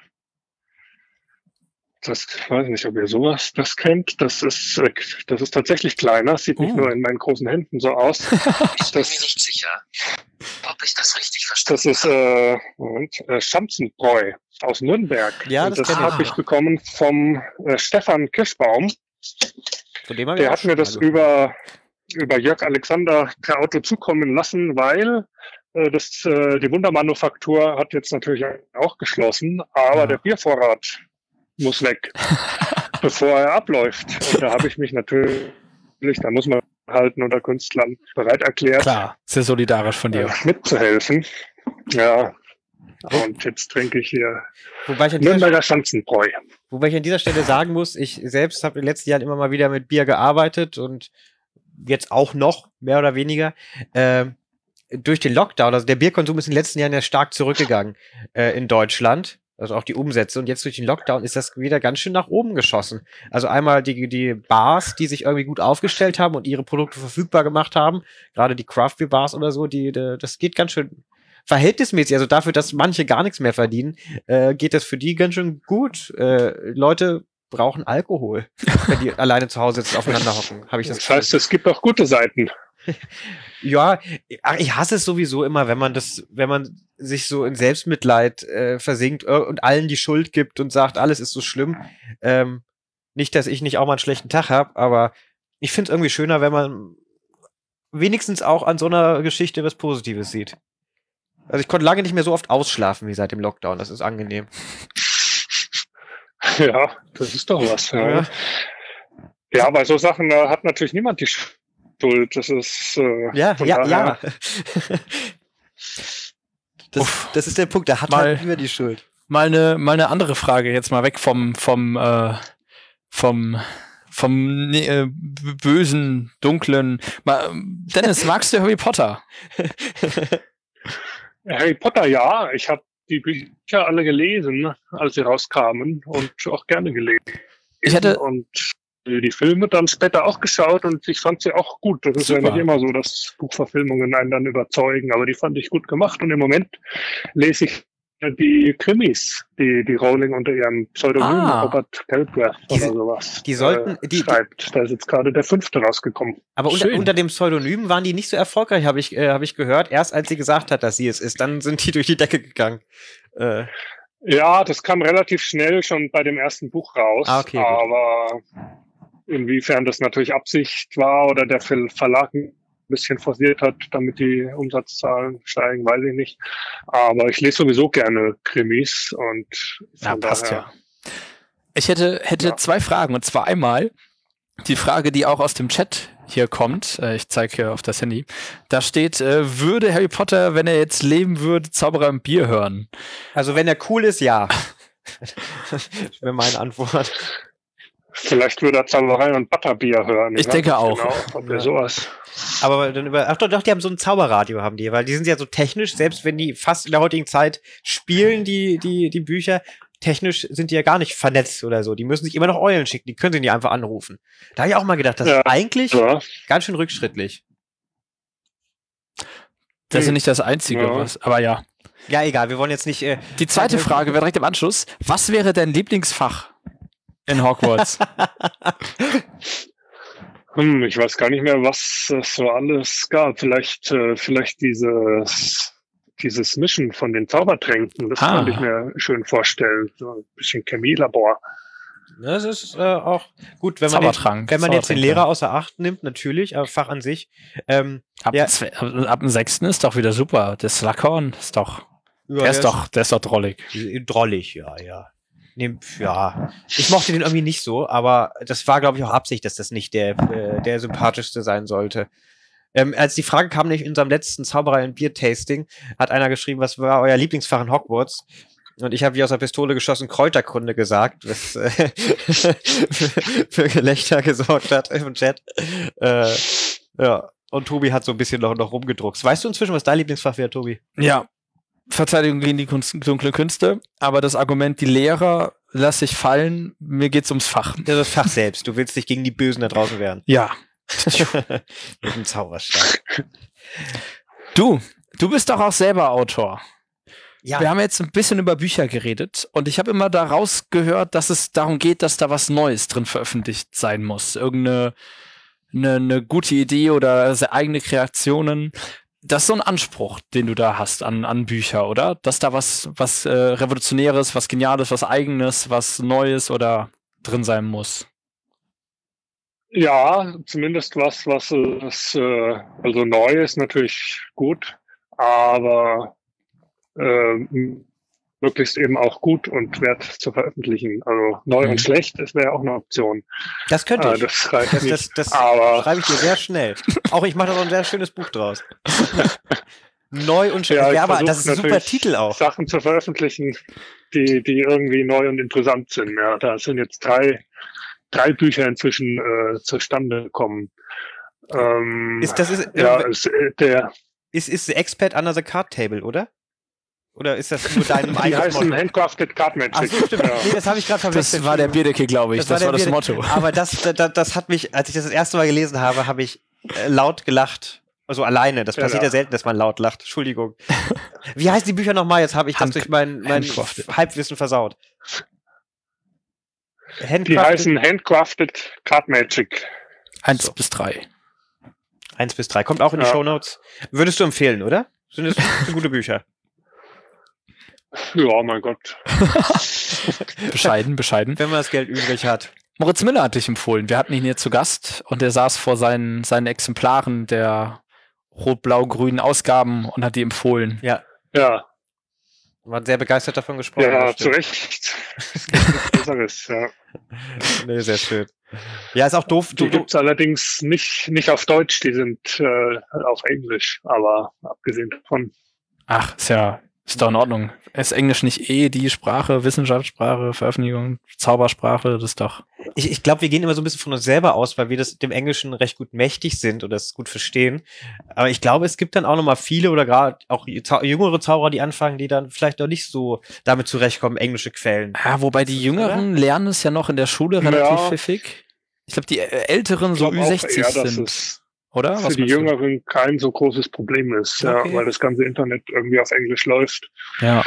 ich weiß nicht, ob ihr das kennt, das ist tatsächlich kleiner, sieht nicht nur in meinen großen Händen so aus. Ich bin mir nicht sicher, ob ich das richtig verstanden habe. Das ist Schanzenbräu aus Nürnberg. Ja, und das habe ich bekommen vom Stefan Kirschbaum. Von dem Der hat mir das über Jörg Alexander per Auto zukommen lassen, weil die Wundermanufaktur hat jetzt natürlich auch geschlossen, aber der Biervorrat muss weg, bevor er abläuft. Und da habe ich mich natürlich, da muss man halten unter Künstlern, bereit erklärt. Klar, sehr solidarisch von dir. Mitzuhelfen. Ja. Und jetzt trinke ich hier Nürnberger Schanzenbräu. Wobei ich an dieser Stelle sagen muss, ich selbst habe in den letzten Jahren immer mal wieder mit Bier gearbeitet und jetzt auch noch, mehr oder weniger. Durch den Lockdown, also der Bierkonsum ist in den letzten Jahren ja stark zurückgegangen in Deutschland, also auch die Umsätze. Und jetzt durch den Lockdown ist das wieder ganz schön nach oben geschossen. Also einmal die Bars, die sich irgendwie gut aufgestellt haben und ihre Produkte verfügbar gemacht haben, gerade die Craft Beer Bars oder so, das geht ganz schön verhältnismäßig, also dafür, dass manche gar nichts mehr verdienen, geht das für die ganz schön gut. Leute brauchen Alkohol, wenn die alleine zu Hause sitzen, aufeinander hocken, habe ich das Gefühl. Das heißt, es gibt auch gute Seiten. Ja, ich hasse es sowieso immer, wenn man sich so in Selbstmitleid versinkt und allen die Schuld gibt und sagt, alles ist so schlimm. Nicht, dass ich nicht auch mal einen schlechten Tag habe, aber ich finde es irgendwie schöner, wenn man wenigstens auch an so einer Geschichte was Positives sieht. Also ich konnte lange nicht mehr so oft ausschlafen wie seit dem Lockdown. Das ist angenehm. Ja, das ist doch was. Ja, bei so Sachen hat natürlich niemand die Schuld. Das ist ja. Das ist der Punkt. Da hat halt immer die Schuld. Mal eine andere Frage jetzt mal weg vom bösen, dunklen. Dennis, magst du Harry Potter? Harry Potter, ja. Ich habe die Bücher alle gelesen, als sie rauskamen und auch gerne gelesen. Und die Filme dann später auch geschaut und ich fand sie auch gut. Das ist ja nicht immer so, dass Buchverfilmungen einen dann überzeugen, aber die fand ich gut gemacht und im Moment lese ich die Krimis, die Rowling unter ihrem Pseudonym Robert Galbraith oder sowas die sollten, schreibt. Da ist jetzt gerade der 5. rausgekommen. Aber unter dem Pseudonym waren die nicht so erfolgreich, habe ich gehört. Erst als sie gesagt hat, dass sie es ist, dann sind die durch die Decke gegangen. Ja, das kam relativ schnell schon bei dem ersten Buch raus. Okay, aber inwiefern das natürlich Absicht war oder der Verlag ein bisschen forciert hat, damit die Umsatzzahlen steigen, weiß ich nicht. Aber ich lese sowieso gerne Krimis und passt ja. Ich hätte 2 Fragen, und zwar einmal die Frage, die auch aus dem Chat hier kommt. Ich zeige hier auf das Handy. Da steht, würde Harry Potter, wenn er jetzt leben würde, Zauberer im Bier hören? Also wenn er cool ist, ja. Das wäre meine Antwort. Vielleicht würde er Zauberei und Butterbier hören. Ich denke auch. Genau, sowas. Aber dann doch, die haben so ein Zauberradio, haben die, weil die sind ja so technisch, selbst wenn die fast in der heutigen Zeit spielen, die Bücher, technisch sind die ja gar nicht vernetzt oder so. Die müssen sich immer noch Eulen schicken, die können sie nicht einfach anrufen. Da habe ich auch mal gedacht, das ist eigentlich ganz schön rückschrittlich. Das ist nicht das Einzige, aber ja. Ja, egal, wir wollen jetzt nicht... die zweite Frage wäre direkt im Anschluss. Was wäre dein Lieblingsfach in Hogwarts? Ich weiß gar nicht mehr, was es so alles gab. Vielleicht dieses Mischen von den Zaubertränken, das könnte ich mir schön vorstellen. So ein bisschen Chemielabor. Das ist auch gut, wenn man jetzt den Lehrer außer Acht nimmt, natürlich, aber Fach an sich. Ab dem 6. ist doch wieder super. Der Slughorn ist doch, der ist doch drollig. Drollig, ja. Ja, ich mochte den irgendwie nicht so, aber das war, glaube ich, auch Absicht, dass das nicht der sympathischste sein sollte. Als die Frage kam, nämlich in unserem letzten Zauberei- und Bier-Tasting, hat einer geschrieben, was war euer Lieblingsfach in Hogwarts? Und ich habe wie aus der Pistole geschossen Kräuterkunde gesagt, was für Gelächter gesorgt hat im Chat. Ja, und Tobi hat so ein bisschen noch rumgedruckt. Weißt du inzwischen, was dein Lieblingsfach wäre, Tobi? Ja, Verteidigung gegen die dunkle Künste, aber das Argument, die Lehrer lasse ich fallen, mir geht's ums Fach. Das Fach selbst, du willst dich gegen die Bösen da draußen wehren. Ja. Mit dem Zauberstab. Du bist doch auch selber Autor. Ja. Wir haben jetzt ein bisschen über Bücher geredet und ich habe immer daraus gehört, dass es darum geht, dass da was Neues drin veröffentlicht sein muss. Irgendeine eine gute Idee oder eigene Kreationen. Das ist so ein Anspruch, den du da hast an Bücher, oder? Dass da was Revolutionäres, was Geniales, was Eigenes, was Neues oder drin sein muss. Ja, zumindest was also neu ist natürlich gut, aber möglichst eben auch gut und wert zu veröffentlichen. Also neu und schlecht, das wäre auch eine Option. Das könnte ich. Das reicht nicht. Das aber schreibe ich dir sehr schnell. Auch ich mache da so ein sehr schönes Buch draus. Neu und schlecht. Ja, aber das ist ein super Titel auch. Sachen zu veröffentlichen, die irgendwie neu und interessant sind. Ja, da sind jetzt drei Bücher inzwischen zustande gekommen. Ist The Expert Under the Card Table, oder? Oder ist das nur deinem eigenen Motto? Die heißen Handcrafted Card Magic. Ach so, stimmt. Ja. Nee, das habe ich gerade verwechselt. Das war der Bierdecke, glaube ich. Das war das Motto. Aber das hat mich, als ich das erste Mal gelesen habe, habe ich laut gelacht. Also alleine. Das passiert ja selten, dass man laut lacht. Entschuldigung. Wie heißen die Bücher nochmal? Jetzt habe ich das durch mein Halbwissen versaut. Die heißen Handcrafted Card Magic. 1 bis 3. 1 bis 3. Kommt auch in die Shownotes. Würdest du empfehlen, oder? Sind das gute Bücher? Ja, mein Gott. Bescheiden. Wenn man das Geld übrig hat. Moritz Miller hat dich empfohlen. Wir hatten ihn hier zu Gast und er saß vor seinen Exemplaren der rot-blau-grünen Ausgaben und hat die empfohlen. Ja. War sehr begeistert davon gesprochen. Ja, zu Recht. Besseres, ja. Nee, sehr schön. Ja, ist auch doof. Die gibt's allerdings nicht auf Deutsch, die sind auf Englisch, aber abgesehen davon. Ach, ist doch in Ordnung. Ist Englisch nicht die Sprache, Wissenschaftssprache, Veröffentlichung, Zaubersprache, das ist doch. Ich glaube, wir gehen immer so ein bisschen von uns selber aus, weil wir dem Englischen recht gut mächtig sind oder es gut verstehen. Aber ich glaube, es gibt dann auch nochmal viele oder gerade auch jüngere Zauberer, die anfangen, die dann vielleicht noch nicht so damit zurechtkommen, englische Quellen. Ja, wobei die Jüngeren lernen es ja noch in der Schule relativ pfiffig. Ich glaube, die Älteren so Ü60 sind. Oder? Für die Jüngeren kein so großes Problem ist, okay. Weil das ganze Internet irgendwie auf Englisch läuft. Ja.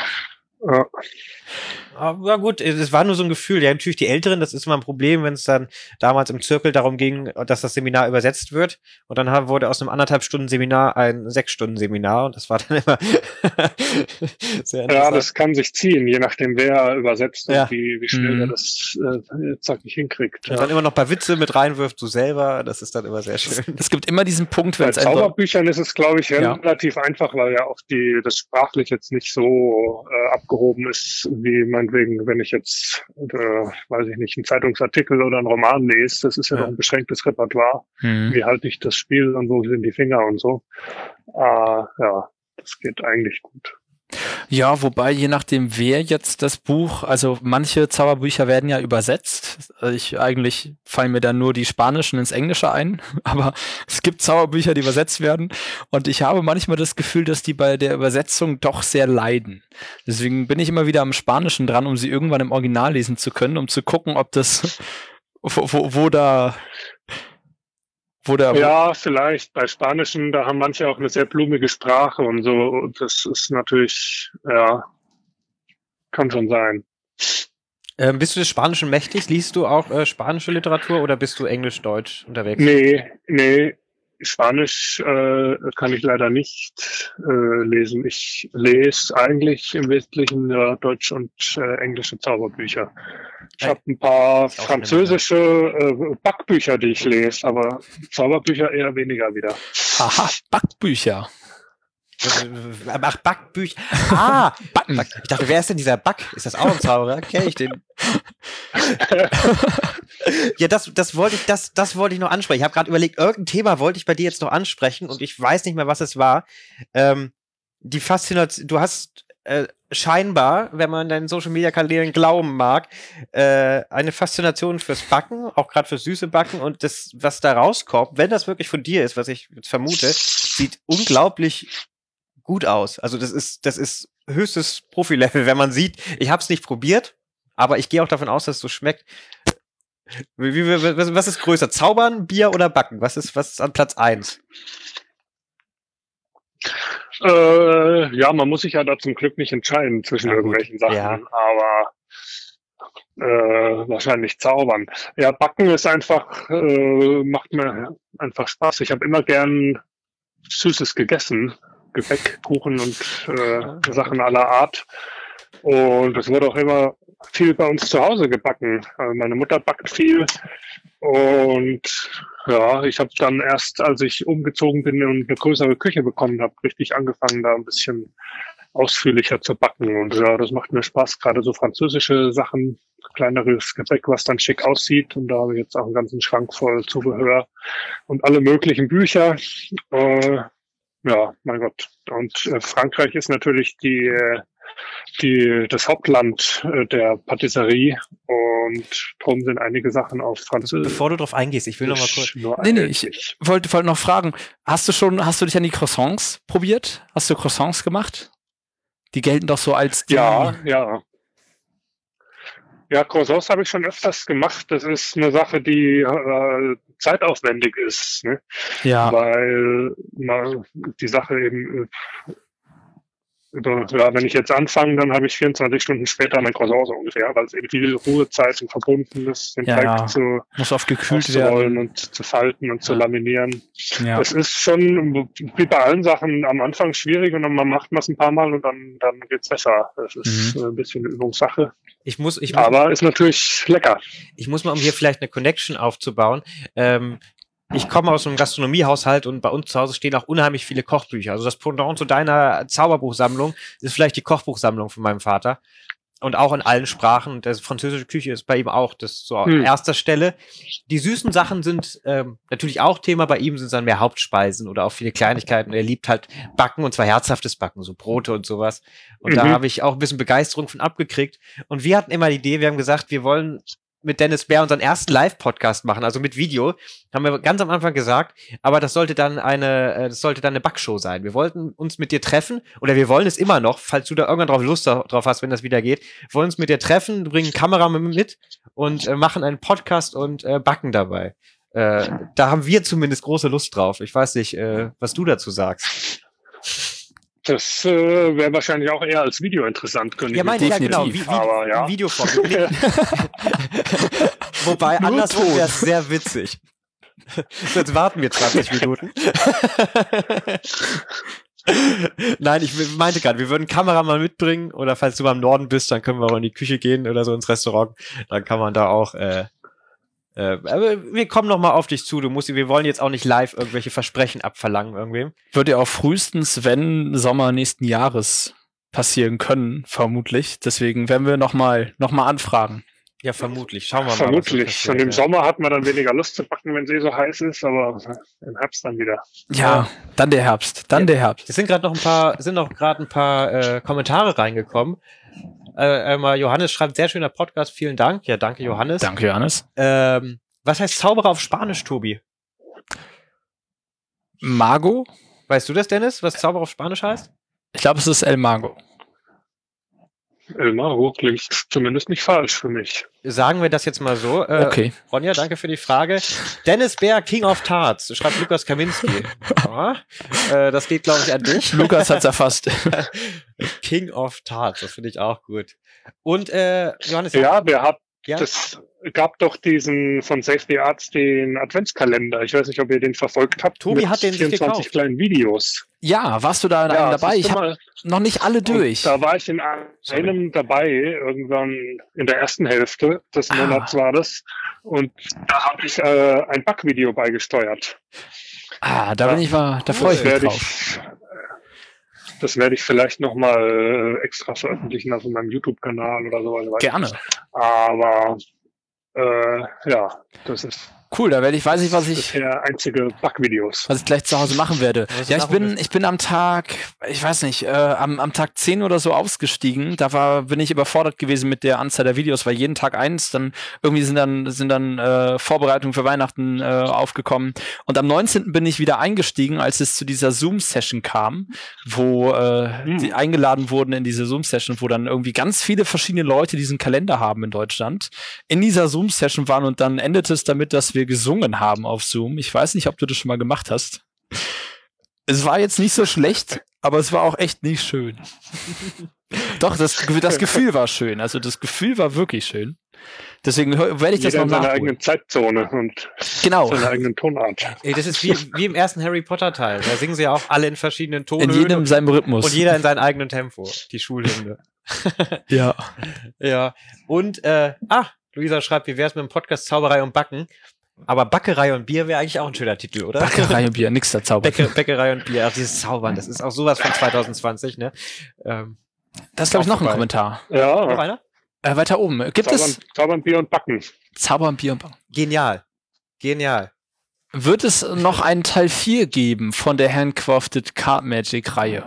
Aber gut, es war nur so ein Gefühl. Ja, natürlich die Älteren, das ist immer ein Problem, wenn es dann damals im Zirkel darum ging, dass das Seminar übersetzt wird. Und dann wurde aus einem 1,5 Stunden Seminar ein 6 Stunden Seminar. Und das war dann immer sehr interessant. Ja, das kann sich ziehen, je nachdem, wer übersetzt und wie schnell er das zackig hinkriegt. Und dann immer noch ein paar Witze mit reinwirft, du selber. Das ist dann immer sehr schön. Es gibt immer diesen Punkt, wenn es bei Zauberbüchern ist es, glaube ich, relativ einfach, weil ja auch das sprachlich jetzt nicht so abgehoben ist, wie meinetwegen, wenn ich jetzt, weiß ich nicht, einen Zeitungsartikel oder einen Roman lese, das ist ja noch ein beschränktes Repertoire. Wie halte ich das Spiel und wo sind die Finger und so. Das geht eigentlich gut. Ja, wobei je nachdem, wer jetzt das Buch, also manche Zauberbücher werden ja übersetzt. Eigentlich fallen mir dann nur die Spanischen ins Englische ein, aber es gibt Zauberbücher, die übersetzt werden und ich habe manchmal das Gefühl, dass die bei der Übersetzung doch sehr leiden. Deswegen bin ich immer wieder am Spanischen dran, um sie irgendwann im Original lesen zu können, um zu gucken, ob das, ja, vielleicht. Bei Spanischen, da haben manche auch eine sehr blumige Sprache und so. Und das ist natürlich, kann schon sein. Bist du des Spanischen mächtig? Liest du auch spanische Literatur oder bist du Englisch-Deutsch unterwegs? Nee. Spanisch kann ich leider nicht lesen. Ich lese eigentlich im Wesentlichen Deutsch und englische Zauberbücher. Ich habe ein paar französische Backbücher, die ich lese, aber Zauberbücher eher weniger wieder. Aha, Backbücher. Ach, Backbücher. Ah, Backen. Ich dachte, wer ist denn dieser Back? Ist das auch ein Zauberer? Kenn ich den? Ja, das wollte ich noch ansprechen. Ich habe gerade überlegt, irgendein Thema wollte ich bei dir jetzt noch ansprechen und ich weiß nicht mehr, was es war. Die Faszination, du hast scheinbar, wenn man deinen Social-Media-Kanälen glauben mag, eine Faszination fürs Backen, auch gerade fürs süße Backen und das, was da rauskommt, wenn das wirklich von dir ist, was ich jetzt vermute, sieht unglaublich gut aus. Also das ist höchstes Profi-Level, wenn man sieht, ich habe es nicht probiert, aber ich gehe auch davon aus, dass es so schmeckt. Was ist größer? Zaubern, Bier oder Backen? Was ist an Platz 1? Ja, man muss sich ja da zum Glück nicht entscheiden zwischen irgendwelchen Sachen, aber wahrscheinlich zaubern. Ja, Backen ist einfach, macht mir einfach Spaß. Ich habe immer gern Süßes gegessen. Gebäck, Kuchen und Sachen aller Art. Und es wurde auch immer viel bei uns zu Hause gebacken. Meine Mutter backt viel. Und ja, ich habe dann erst, als ich umgezogen bin und eine größere Küche bekommen habe, richtig angefangen, da ein bisschen ausführlicher zu backen. Und ja, das macht mir Spaß, gerade so französische Sachen, kleineres Gebäck, was dann schick aussieht. Und da habe ich jetzt auch einen ganzen Schrank voll Zubehör und alle möglichen Bücher. Ja, mein Gott. Und Frankreich ist natürlich das Hauptland der Patisserie und darum sind einige Sachen auf Französisch. Bevor du drauf eingehst, ich will noch mal kurz. Nee, ich wollte noch fragen, hast du dich an die Croissants probiert? Hast du Croissants gemacht? Die gelten doch so als die... Ja, Croissants habe ich schon öfters gemacht. Das ist eine Sache, die zeitaufwendig ist, ne? Ja. Weil die Sache eben wenn ich jetzt anfange, dann habe ich 24 Stunden später mein Croissant so ungefähr, weil es eben viel Ruhezeiten verbunden ist, den Teig muss oft gekühlt werden und zu falten und zu laminieren. Ja. Das ist schon wie bei allen Sachen am Anfang schwierig und dann man es ein paar Mal und dann geht's besser. Das ist ein bisschen eine Übungssache. Aber ist natürlich lecker. Ich muss mal, um hier vielleicht eine Connection aufzubauen, ich komme aus einem Gastronomiehaushalt und bei uns zu Hause stehen auch unheimlich viele Kochbücher. Also das Pendant zu deiner Zauberbuchsammlung ist vielleicht die Kochbuchsammlung von meinem Vater. Und auch in allen Sprachen. Und die französische Küche ist bei ihm auch das so an erster Stelle. Die süßen Sachen sind natürlich auch Thema. Bei ihm sind es dann mehr Hauptspeisen oder auch viele Kleinigkeiten. Er liebt halt Backen und zwar herzhaftes Backen, so Brote und sowas. Und da habe ich auch ein bisschen Begeisterung von abgekriegt. Und wir hatten immer die Idee, wir haben gesagt, wir wollen mit Dennis Bär unseren ersten Live-Podcast machen, also mit Video, haben wir ganz am Anfang gesagt, aber das sollte dann eine Backshow sein. Wir wollten uns mit dir treffen, oder wir wollen es immer noch, falls du da irgendwann Lust drauf hast, wenn das wieder geht, wollen uns mit dir treffen, bringen eine Kamera mit und machen einen Podcast und backen dabei. Da haben wir zumindest große Lust drauf. Ich weiß nicht, was du dazu sagst. Das wäre wahrscheinlich auch eher als Video interessant, könnte ich mir vorstellen. Genau, Videoform. Wobei, andersrum wäre es sehr witzig. Jetzt warten wir 20 Minuten. Nein, ich meinte gerade, wir würden Kamera mal mitbringen oder falls du mal im Norden bist, dann können wir auch in die Küche gehen oder so ins Restaurant. Dann kann man da auch aber wir kommen noch mal auf dich zu. Wir wollen jetzt auch nicht live irgendwelche Versprechen abverlangen irgendwem. Wird ja auch frühestens, wenn Sommer nächsten Jahres passieren können, vermutlich. Deswegen werden wir noch mal anfragen. Ja, vermutlich. Schauen wir mal. Vermutlich. Und im Sommer hat man dann weniger Lust zu backen, wenn es so heiß ist, aber im Herbst dann wieder. Ja, dann der Herbst. Es sind gerade noch ein paar Kommentare reingekommen. Johannes schreibt, sehr schöner Podcast, vielen Dank. Ja, danke Johannes. Danke Johannes. Was heißt Zauberer auf Spanisch, Tobi? Mago? Weißt du das, Dennis, was Zauberer auf Spanisch heißt? Ich glaube, es ist El Mago. El Mago klingt zumindest nicht falsch für mich. Sagen wir das jetzt mal so. Okay. Ronja, danke für die Frage. Dennis Bär, King of Tarts, schreibt Lukas Kaminski. Das geht, glaube ich, an dich. Lukas hat's erfasst. King of Tarts, das finde ich auch gut. Und Johannes. Ja, wer hat Ja? Das gab doch diesen von Save the Arts, den Adventskalender. Ich weiß nicht, ob ihr den verfolgt habt. Tobi hat den sich 24 gekauft. Kleinen Videos. Ja, warst du da in einem dabei? Ich habe noch nicht alle durch. Da war ich in einem dabei, irgendwann in der ersten Hälfte des Monats war das. Und da habe ich ein Backvideo beigesteuert. Da freue ich mich drauf. Das werde ich vielleicht nochmal extra veröffentlichen auf meinem YouTube-Kanal oder so. Gerne. Aber das ist cool, da weiß ich, was ich einzige Backvideos. Was ich gleich zu Hause machen werde. Ja, ich bin am Tag, ich weiß nicht, am Tag 10 oder so ausgestiegen. Bin ich überfordert gewesen mit der Anzahl der Videos, weil jeden Tag eins, dann irgendwie sind dann Vorbereitungen für Weihnachten aufgekommen. Und am 19. bin ich wieder eingestiegen, als es zu dieser Zoom-Session kam, wo die eingeladen wurden in diese Zoom-Session, wo dann irgendwie ganz viele verschiedene Leute diesen Kalender haben in Deutschland, in dieser Zoom-Session waren und dann endete es damit, dass wir gesungen haben auf Zoom. Ich weiß nicht, ob du das schon mal gemacht hast. Es war jetzt nicht so schlecht, aber es war auch echt nicht schön. Doch, das Gefühl war schön. Also das Gefühl war wirklich schön. Deswegen werde ich das noch nachholen. In seiner eigenen Zeitzone und seiner eigenen Tonart. Ey, das ist wie im ersten Harry Potter Teil. Da singen sie ja auch alle in verschiedenen Tonhöhen. In jedem seinem Rhythmus. Und jeder in seinem eigenen Tempo. Die Schulhymne. Ja. Ja. Und, Luisa schreibt, wie wär's mit dem Podcast Zauberei und Backen? Aber Backerei und Bier wäre eigentlich auch ein schöner Titel, oder? Backerei und Bier, nix da Zaubern. Bäckerei und Bier, dieses Zaubern, das ist auch sowas von 2020, ne? Das ist, glaube ich, noch ein Kommentar. Ja. Noch einer? Weiter oben. Zaubern, Bier und Backen. Zaubern, Bier und Backen. Genial. Wird es noch einen Teil 4 geben von der Handcrafted Card Magic Reihe?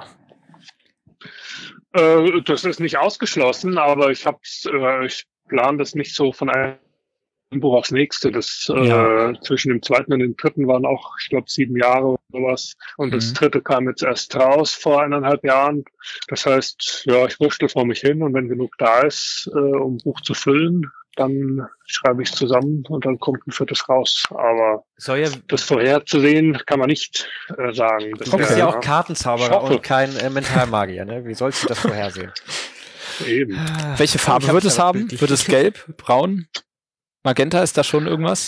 Das ist nicht ausgeschlossen, aber ich plane das nicht so von einem Buch aufs nächste. Zwischen dem zweiten und dem dritten waren auch, ich glaube, 7 Jahre oder sowas. Und das dritte kam jetzt erst raus vor 1,5 Jahren. Das heißt, ja, ich wurschtel vor mich hin und wenn genug da ist, um ein Buch zu füllen, dann schreibe ich es zusammen und dann kommt ein 4. raus. Aber das vorherzusehen kann man nicht sagen. Du bist ja auch Kartenzauberer und kein Mentalmagier, ne? Wie sollst du das vorhersehen? Eben. Welche Farbe wird es haben? Wird es gelb, braun? Magenta, ist da schon irgendwas?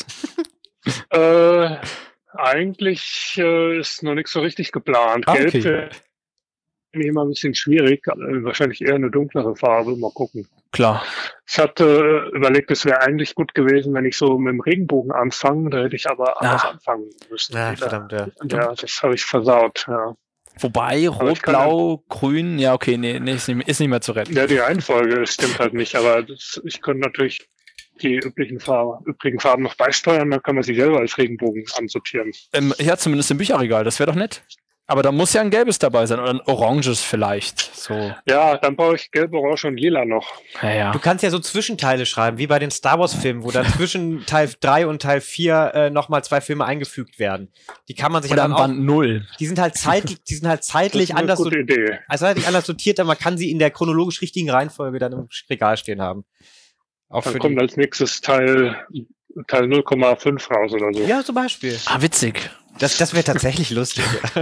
Eigentlich ist noch nichts so richtig geplant. Gelb wäre immer ein bisschen schwierig. Wahrscheinlich eher eine dunklere Farbe. Mal gucken. Klar. Ich hatte überlegt, es wäre eigentlich gut gewesen, wenn ich so mit dem Regenbogen anfange. Da hätte ich aber anders anfangen müssen. Ja, verdammt, ja. Ja, das habe ich versaut, ja. Wobei, Rot, Blau, Grün, ja okay, nee, ist nicht mehr zu retten. Ja, die Reihenfolge stimmt halt nicht, aber ich könnte natürlich die übrigen Farben noch beisteuern, dann kann man sie selber als Regenbogen ansortieren. Ja, zumindest im Bücherregal, das wäre doch nett. Aber da muss ja ein gelbes dabei sein oder ein oranges vielleicht. So. Ja, dann brauche ich gelb, orange und lila noch. Ja. Du kannst ja so Zwischenteile schreiben, wie bei den Star Wars Filmen, wo dann zwischen Teil 3 und Teil 4 nochmal 2 Filme eingefügt werden. Die kann man sich oder dann auch... Band 0. Die sind halt zeitlich anders sortiert, aber man kann sie in der chronologisch richtigen Reihenfolge dann im Regal stehen haben. Auch dann kommt als nächstes Teil 0,5 raus oder so. Ja, zum Beispiel. Witzig. Das wäre tatsächlich lustig.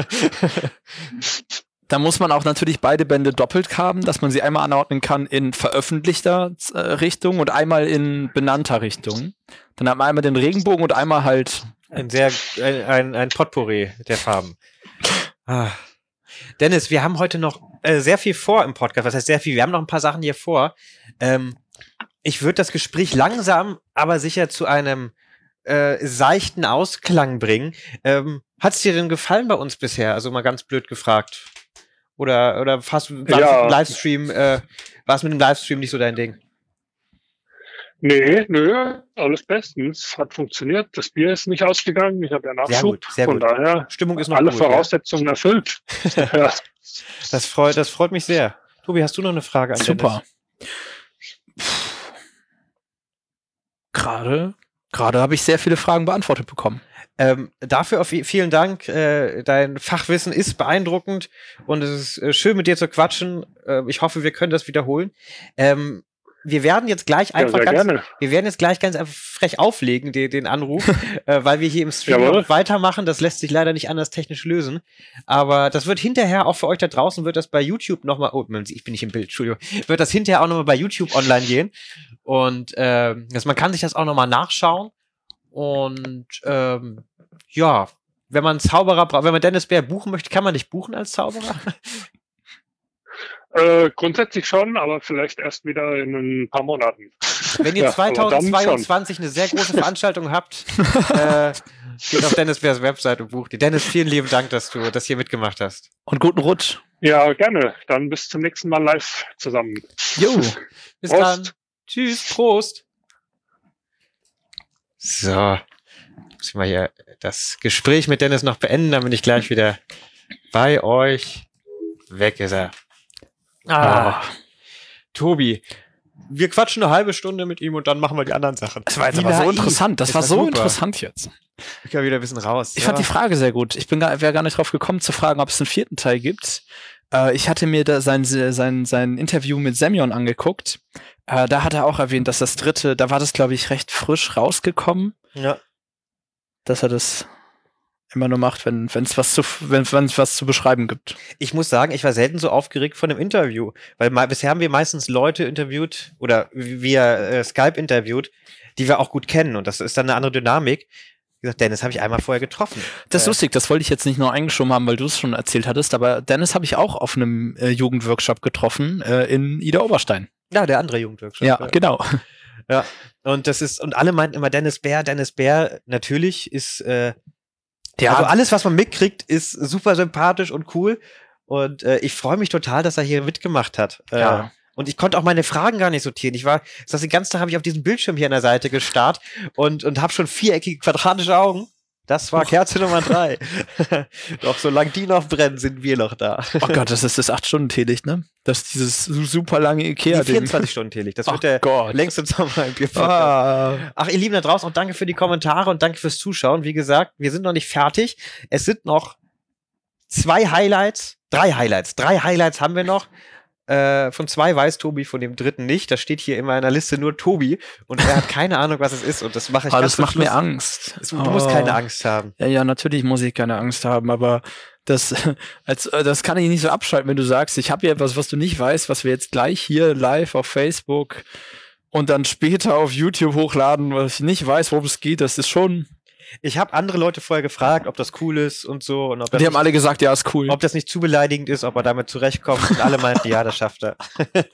Da muss man auch natürlich beide Bände doppelt haben, dass man sie einmal anordnen kann in veröffentlichter Richtung und einmal in benannter Richtung. Dann hat man einmal den Regenbogen und einmal halt... Ein Potpourri der Farben. Dennis, wir haben heute noch sehr viel vor im Podcast. Was heißt sehr viel? Wir haben noch ein paar Sachen hier vor. Ich würde das Gespräch langsam, aber sicher zu einem seichten Ausklang bringen. Hat es dir denn gefallen bei uns bisher? Also mal ganz blöd gefragt. Oder war es mit dem Livestream nicht so dein Ding? Nee, alles bestens. Hat funktioniert. Das Bier ist nicht ausgegangen. Ich habe ja Nachschub. Sehr gut. Von daher Stimmung ist noch alle gut, Voraussetzungen erfüllt. Ja. Das freut mich sehr. Tobi, hast du noch eine Frage an Super. Gerade habe ich sehr viele Fragen beantwortet bekommen. Dafür vielen Dank. Dein Fachwissen ist beeindruckend und es ist schön, mit dir zu quatschen. Ich hoffe, wir können das wiederholen. wir werden jetzt gleich einfach wir werden jetzt gleich ganz einfach frech auflegen, den Anruf, weil wir hier im Stream noch weitermachen. Das lässt sich leider nicht anders technisch lösen. Aber das wird hinterher auch für euch da draußen, wird das bei YouTube nochmal, ich bin nicht im Bild, Entschuldigung, wird das hinterher auch nochmal bei YouTube online gehen. Und man kann sich das auch nochmal nachschauen. Und ja, wenn man Zauberer braucht, wenn man Dennis Bär buchen möchte, kann man dich buchen als Zauberer? Grundsätzlich schon, aber vielleicht erst wieder in ein paar Monaten. Wenn ihr 2022 eine sehr große Veranstaltung habt, geht auf Dennis Bärs Website und bucht die. Dennis, vielen lieben Dank, dass du das hier mitgemacht hast. Und guten Rutsch. Ja, gerne. Dann bis zum nächsten Mal live zusammen. Jo, bis Prost. Dann. Tschüss, Prost. So, muss ich mal hier das Gespräch mit Dennis noch beenden, dann bin ich gleich wieder bei euch. Weg ist er. Tobi, wir quatschen eine halbe Stunde mit ihm und dann machen wir die anderen Sachen. Das war jetzt aber so interessant. Das war so interessant jetzt. Ich kann wieder ein bisschen raus. Ich fand die Frage sehr gut. Ich wäre gar nicht drauf gekommen zu fragen, ob es einen 4. Teil gibt. Ich hatte mir da sein Interview mit Semyon angeguckt. Da hat er auch erwähnt, dass das 3., da war das, glaube ich, recht frisch rausgekommen. Ja. Dass er das immer nur macht, wenn es was zu beschreiben gibt. Ich muss sagen, ich war selten so aufgeregt von einem Interview, weil bisher haben wir meistens Leute interviewt oder via Skype interviewt, die wir auch gut kennen und das ist dann eine andere Dynamik. Wie gesagt, Dennis habe ich einmal vorher getroffen. Das ist lustig, das wollte ich jetzt nicht nur eingeschoben haben, weil du es schon erzählt hattest, aber Dennis habe ich auch auf einem Jugendworkshop getroffen in Ida Oberstein. Ja, der andere Jugendworkshop. Ja, genau. Ja, und alle meinten immer Dennis Bär, natürlich ist also alles, was man mitkriegt, ist super sympathisch und cool. Und ich freue mich total, dass er hier mitgemacht hat. Ja. Und ich konnte auch meine Fragen gar nicht sortieren. Den ganzen Tag habe ich auf diesem Bildschirm hier an der Seite gestarrt und habe schon viereckige, quadratische Augen. Das war Kerze Nummer 3. Doch solange die noch brennen, sind wir noch da. Oh Gott, das ist das 8-Stunden-Teelicht, ne? Das ist dieses super lange Ikea-Ding. 24-Stunden-Teelicht. Das wird der längste Sommer im Bierpodcast. Ach, ihr Lieben da draußen, und danke für die Kommentare und danke fürs Zuschauen. Wie gesagt, wir sind noch nicht fertig. Es sind noch 3 Highlights haben wir noch. Von 2 weiß Tobi, von dem 3. nicht. Das steht hier in meiner Liste nur Tobi und er hat keine Ahnung, was es ist und das mache ich das macht mir Angst. Du musst keine Angst haben. Ja, natürlich muss ich keine Angst haben, aber das kann ich nicht so abschalten, wenn du sagst, ich habe hier etwas, was du nicht weißt, was wir jetzt gleich hier live auf Facebook und dann später auf YouTube hochladen, was ich nicht weiß, worum es geht. Das ist schon... Ich habe andere Leute vorher gefragt, ob das cool ist und so. Und die haben alle gesagt, ja, ist cool. Ob das nicht zu beleidigend ist, ob er damit zurechtkommt. Und alle meinten, ja, das schafft er.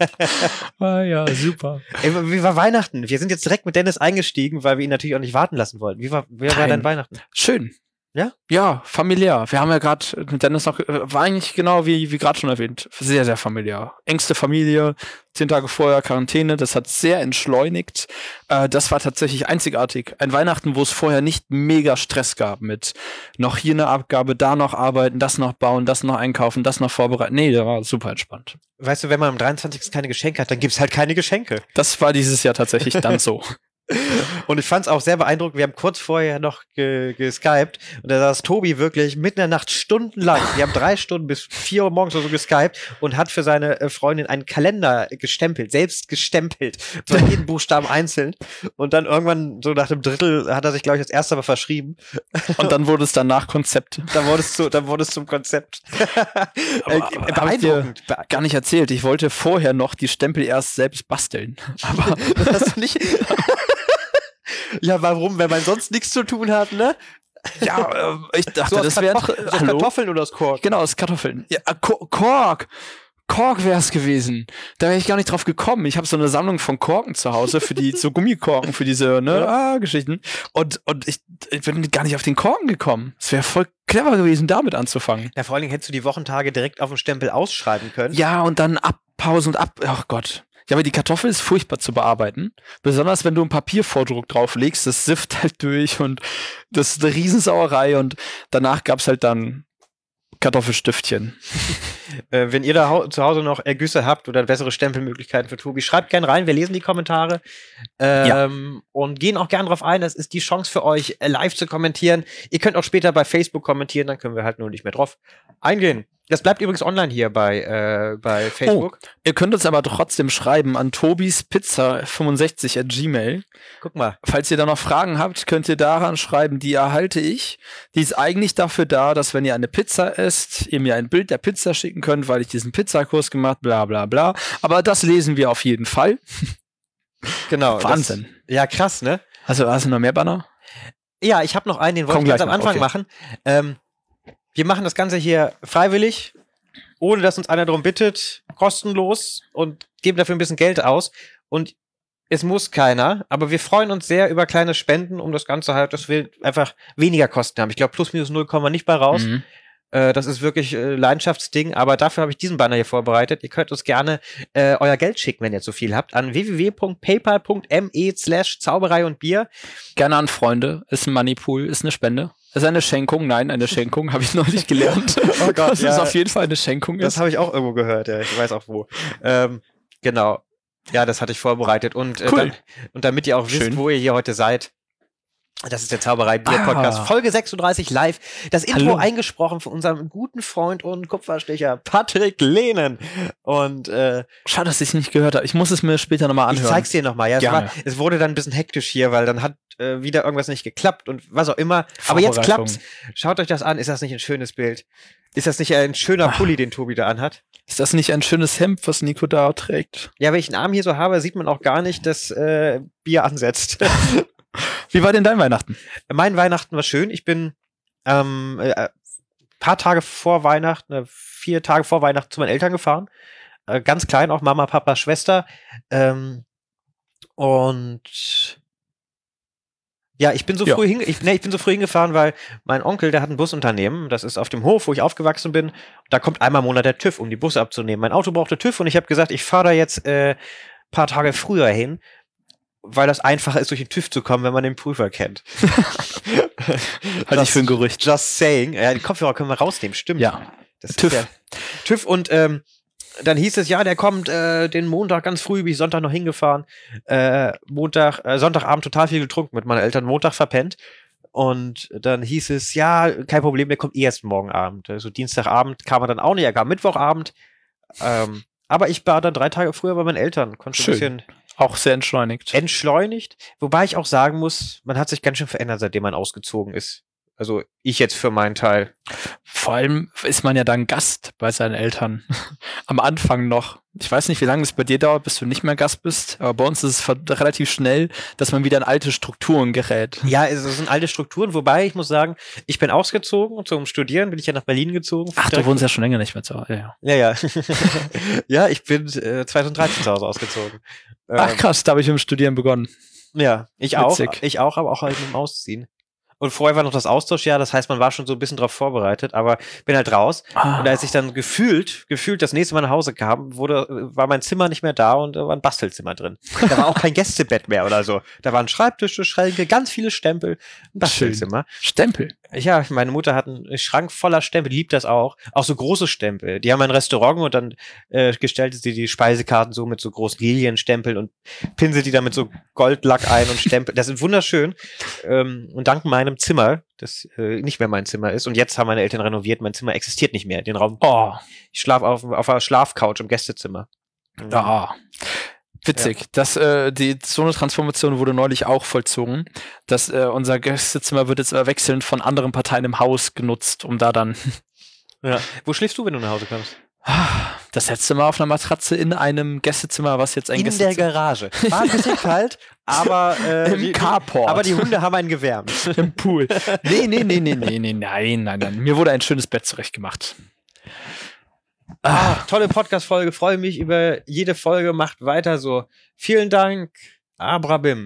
Ja, super. Wie war Weihnachten? Wir sind jetzt direkt mit Dennis eingestiegen, weil wir ihn natürlich auch nicht warten lassen wollten. Wie war dein Weihnachten? Schön. Ja? Ja, familiär. Wir haben ja gerade mit Dennis noch, war eigentlich genau wie gerade schon erwähnt, sehr, sehr familiär. Engste Familie, 10 Tage vorher Quarantäne, das hat sehr entschleunigt. Das war tatsächlich einzigartig. Ein Weihnachten, wo es vorher nicht mega Stress gab mit noch hier eine Abgabe, da noch arbeiten, das noch bauen, das noch einkaufen, das noch vorbereiten. Nee, der war super entspannt. Weißt du, wenn man am 23. keine Geschenke hat, dann gibt's halt keine Geschenke. Das war dieses Jahr tatsächlich dann so. Und ich fand es auch sehr beeindruckend, wir haben kurz vorher noch geskypt und da saß Tobi wirklich mitten in der Nacht stundenlang, wir haben 3 Stunden bis 4 Uhr morgens oder so geskypt und hat für seine Freundin einen Kalender gestempelt, selbst gestempelt, so jeden Buchstaben einzeln und dann irgendwann so nach dem Drittel hat er sich, glaube ich, das erste Mal verschrieben. Und dann wurde es danach Konzept. Dann wurde es zum Konzept. Beeindruckend. Gar nicht erzählt, ich wollte vorher noch die Stempel erst selbst basteln. Aber das hast du nicht... Ja, warum? Wenn man sonst nichts zu tun hat, ne? Ja, ich dachte, so das wäre Kartoffeln oder aus Kork? Genau, aus Kartoffeln. Ja, Kork wäre es gewesen. Da wäre ich gar nicht drauf gekommen. Ich habe so eine Sammlung von Korken zu Hause für die so Gummikorken für diese Geschichten und ich bin gar nicht auf den Korken gekommen. Es wäre voll clever gewesen, damit anzufangen. Ja, vor allen Dingen hättest du die Wochentage direkt auf dem Stempel ausschreiben können. Ja, und dann abpausen und ach Gott. Ja, aber die Kartoffel ist furchtbar zu bearbeiten. Besonders, wenn du einen Papiervordruck drauflegst, das sifft halt durch und das ist eine Riesensauerei und danach gab's halt dann Kartoffelstiftchen. Wenn ihr da zu Hause noch Ergüsse habt oder bessere Stempelmöglichkeiten für Tobi, schreibt gerne rein, wir lesen die Kommentare und gehen auch gerne drauf ein, das ist die Chance für euch, live zu kommentieren. Ihr könnt auch später bei Facebook kommentieren, dann können wir halt nur nicht mehr drauf eingehen. Das bleibt übrigens online hier bei Facebook. Ihr könnt uns aber trotzdem schreiben an tobispizza65@gmail. Guck mal. Falls ihr da noch Fragen habt, könnt ihr daran schreiben, die erhalte ich. Die ist eigentlich dafür da, dass wenn ihr eine Pizza esst, ihr mir ein Bild der Pizza schicken könnt, weil ich diesen Pizzakurs gemacht, bla bla bla. Aber das lesen wir auf jeden Fall. Genau. Wahnsinn. Ja, krass, ne? Also hast du noch mehr Banner? Ja, ich habe noch einen, den wollte ich ganz am Anfang machen. Wir machen das Ganze hier freiwillig, ohne dass uns einer darum bittet, kostenlos und geben dafür ein bisschen Geld aus. Und es muss keiner, aber wir freuen uns sehr über kleine Spenden, um das Ganze halt, dass wir einfach weniger Kosten haben. Ich glaube, plus minus 0 kommen wir nicht bei raus. Mhm. Das ist wirklich Leidenschaftsding, aber dafür habe ich diesen Banner hier vorbereitet. Ihr könnt uns gerne euer Geld schicken, wenn ihr zu viel habt, an www.paypal.me/Zauberei und Bier. Gerne an Freunde. Ist ein Moneypool, ist eine Spende. Ist eine Schenkung? Nein, eine Schenkung, habe ich neulich gelernt. Oh Gott, dass es auf jeden Fall eine Schenkung ist. Das habe ich auch irgendwo gehört, ja. Ich weiß auch wo. Genau. Ja, das hatte ich vorbereitet. Und, cool. und damit ihr auch wisst, wo ihr hier heute seid, das ist der Zauberei-Bier-Podcast, Folge 36 live. Das Intro eingesprochen von unserem guten Freund und Kupferstecher Patrick Lehnen. Und schade, dass ich es nicht gehört habe. Ich muss es mir später nochmal anhören. Ich zeig's dir nochmal. Ja, es wurde dann ein bisschen hektisch hier, weil dann hat wieder irgendwas nicht geklappt und was auch immer. Aber jetzt klappt's. Schaut euch das an. Ist das nicht ein schönes Bild? Ist das nicht ein schöner Pulli, den Tobi da anhat? Ist das nicht ein schönes Hemd, was Nico da trägt? Ja, wenn ich einen Arm hier so habe, sieht man auch gar nicht, dass Bier ansetzt. Wie war denn dein Weihnachten? Mein Weihnachten war schön. Ich bin paar Tage vor Weihnachten, 4 Tage vor Weihnachten zu meinen Eltern gefahren. Ganz klein, auch Mama, Papa, Schwester. Und ja, ich bin so früh hingefahren, weil mein Onkel, der hat ein Busunternehmen. Das ist auf dem Hof, wo ich aufgewachsen bin. Da kommt einmal im Monat der TÜV, um die Busse abzunehmen. Mein Auto brauchte TÜV und ich habe gesagt, ich fahre da jetzt paar Tage früher hin, weil das einfacher ist, durch den TÜV zu kommen, wenn man den Prüfer kennt. Halte ich für ein Gerücht. Just saying. Ja, die Kopfhörer können wir rausnehmen, stimmt. Ja. Das TÜV. Ist TÜV und dann hieß es, ja, der kommt den Montag ganz früh, bin ich Sonntag noch hingefahren. Sonntagabend total viel getrunken, mit meinen Eltern Montag verpennt. Und dann hieß es, ja, kein Problem, der kommt erst morgen Abend. Also Dienstagabend kam er dann auch nicht, er kam Mittwochabend. Aber ich war dann 3 Tage früher bei meinen Eltern. Konnte schön. Ein bisschen auch sehr entschleunigt. Wobei ich auch sagen muss, man hat sich ganz schön verändert, seitdem man ausgezogen ist. Also ich jetzt für meinen Teil. Vor allem ist man ja dann Gast bei seinen Eltern. Am Anfang noch. Ich weiß nicht, wie lange es bei dir dauert, bis du nicht mehr Gast bist, aber bei uns ist es relativ schnell, dass man wieder in alte Strukturen gerät. Ja, es sind alte Strukturen, wobei ich muss sagen, ich bin ausgezogen und zum Studieren bin ich ja nach Berlin gezogen. Ach, du wohnst ja schon länger nicht mehr zu Hause. Ja. Ja, ich bin 2013 zu Hause ausgezogen. Ach krass, da habe ich mit dem Studieren begonnen. Ja, ich Witzig. auch, aber auch halt mit dem Ausziehen. Und vorher war noch das Austauschjahr, das heißt, man war schon so ein bisschen drauf vorbereitet, aber bin halt raus. Und als ich dann gefühlt das nächste Mal nach Hause kam, war mein Zimmer nicht mehr da und da war ein Bastelzimmer drin. Da war auch kein Gästebett mehr oder so. Da waren Schreibtische, Schränke, ganz viele Stempel, ein Bastelzimmer. Stempel? Ja, meine Mutter hat einen Schrank voller Stempel, liebt das auch. Auch so große Stempel. Die haben ein Restaurant und dann gestaltet sie die Speisekarten so mit so großen Lilienstempeln und pinselt die dann mit so Goldlack ein und Stempel. Das ist wunderschön. Und dank meinem Zimmer, das nicht mehr mein Zimmer ist, und jetzt haben meine Eltern renoviert, mein Zimmer existiert nicht mehr. Den Raum. Ich schlafe auf einer Schlafcouch im Gästezimmer. Ja. Witzig. Ja. So eine Transformation wurde neulich auch vollzogen. Unser Gästezimmer wird jetzt wechselnd von anderen Parteien im Haus genutzt, um da dann. Ja. Wo schläfst du, wenn du nach Hause kommst? Das letzte Mal auf einer Matratze in einem Gästezimmer, was jetzt ein Gästezimmer. In der Garage. War ein bisschen kalt, aber im Carport. Aber die Hunde haben einen gewärmt. Im Pool. Nee, nein. Mir wurde ein schönes Bett zurechtgemacht. Tolle Podcast-Folge, freue mich über jede Folge, macht weiter so. Vielen Dank, Abrabim.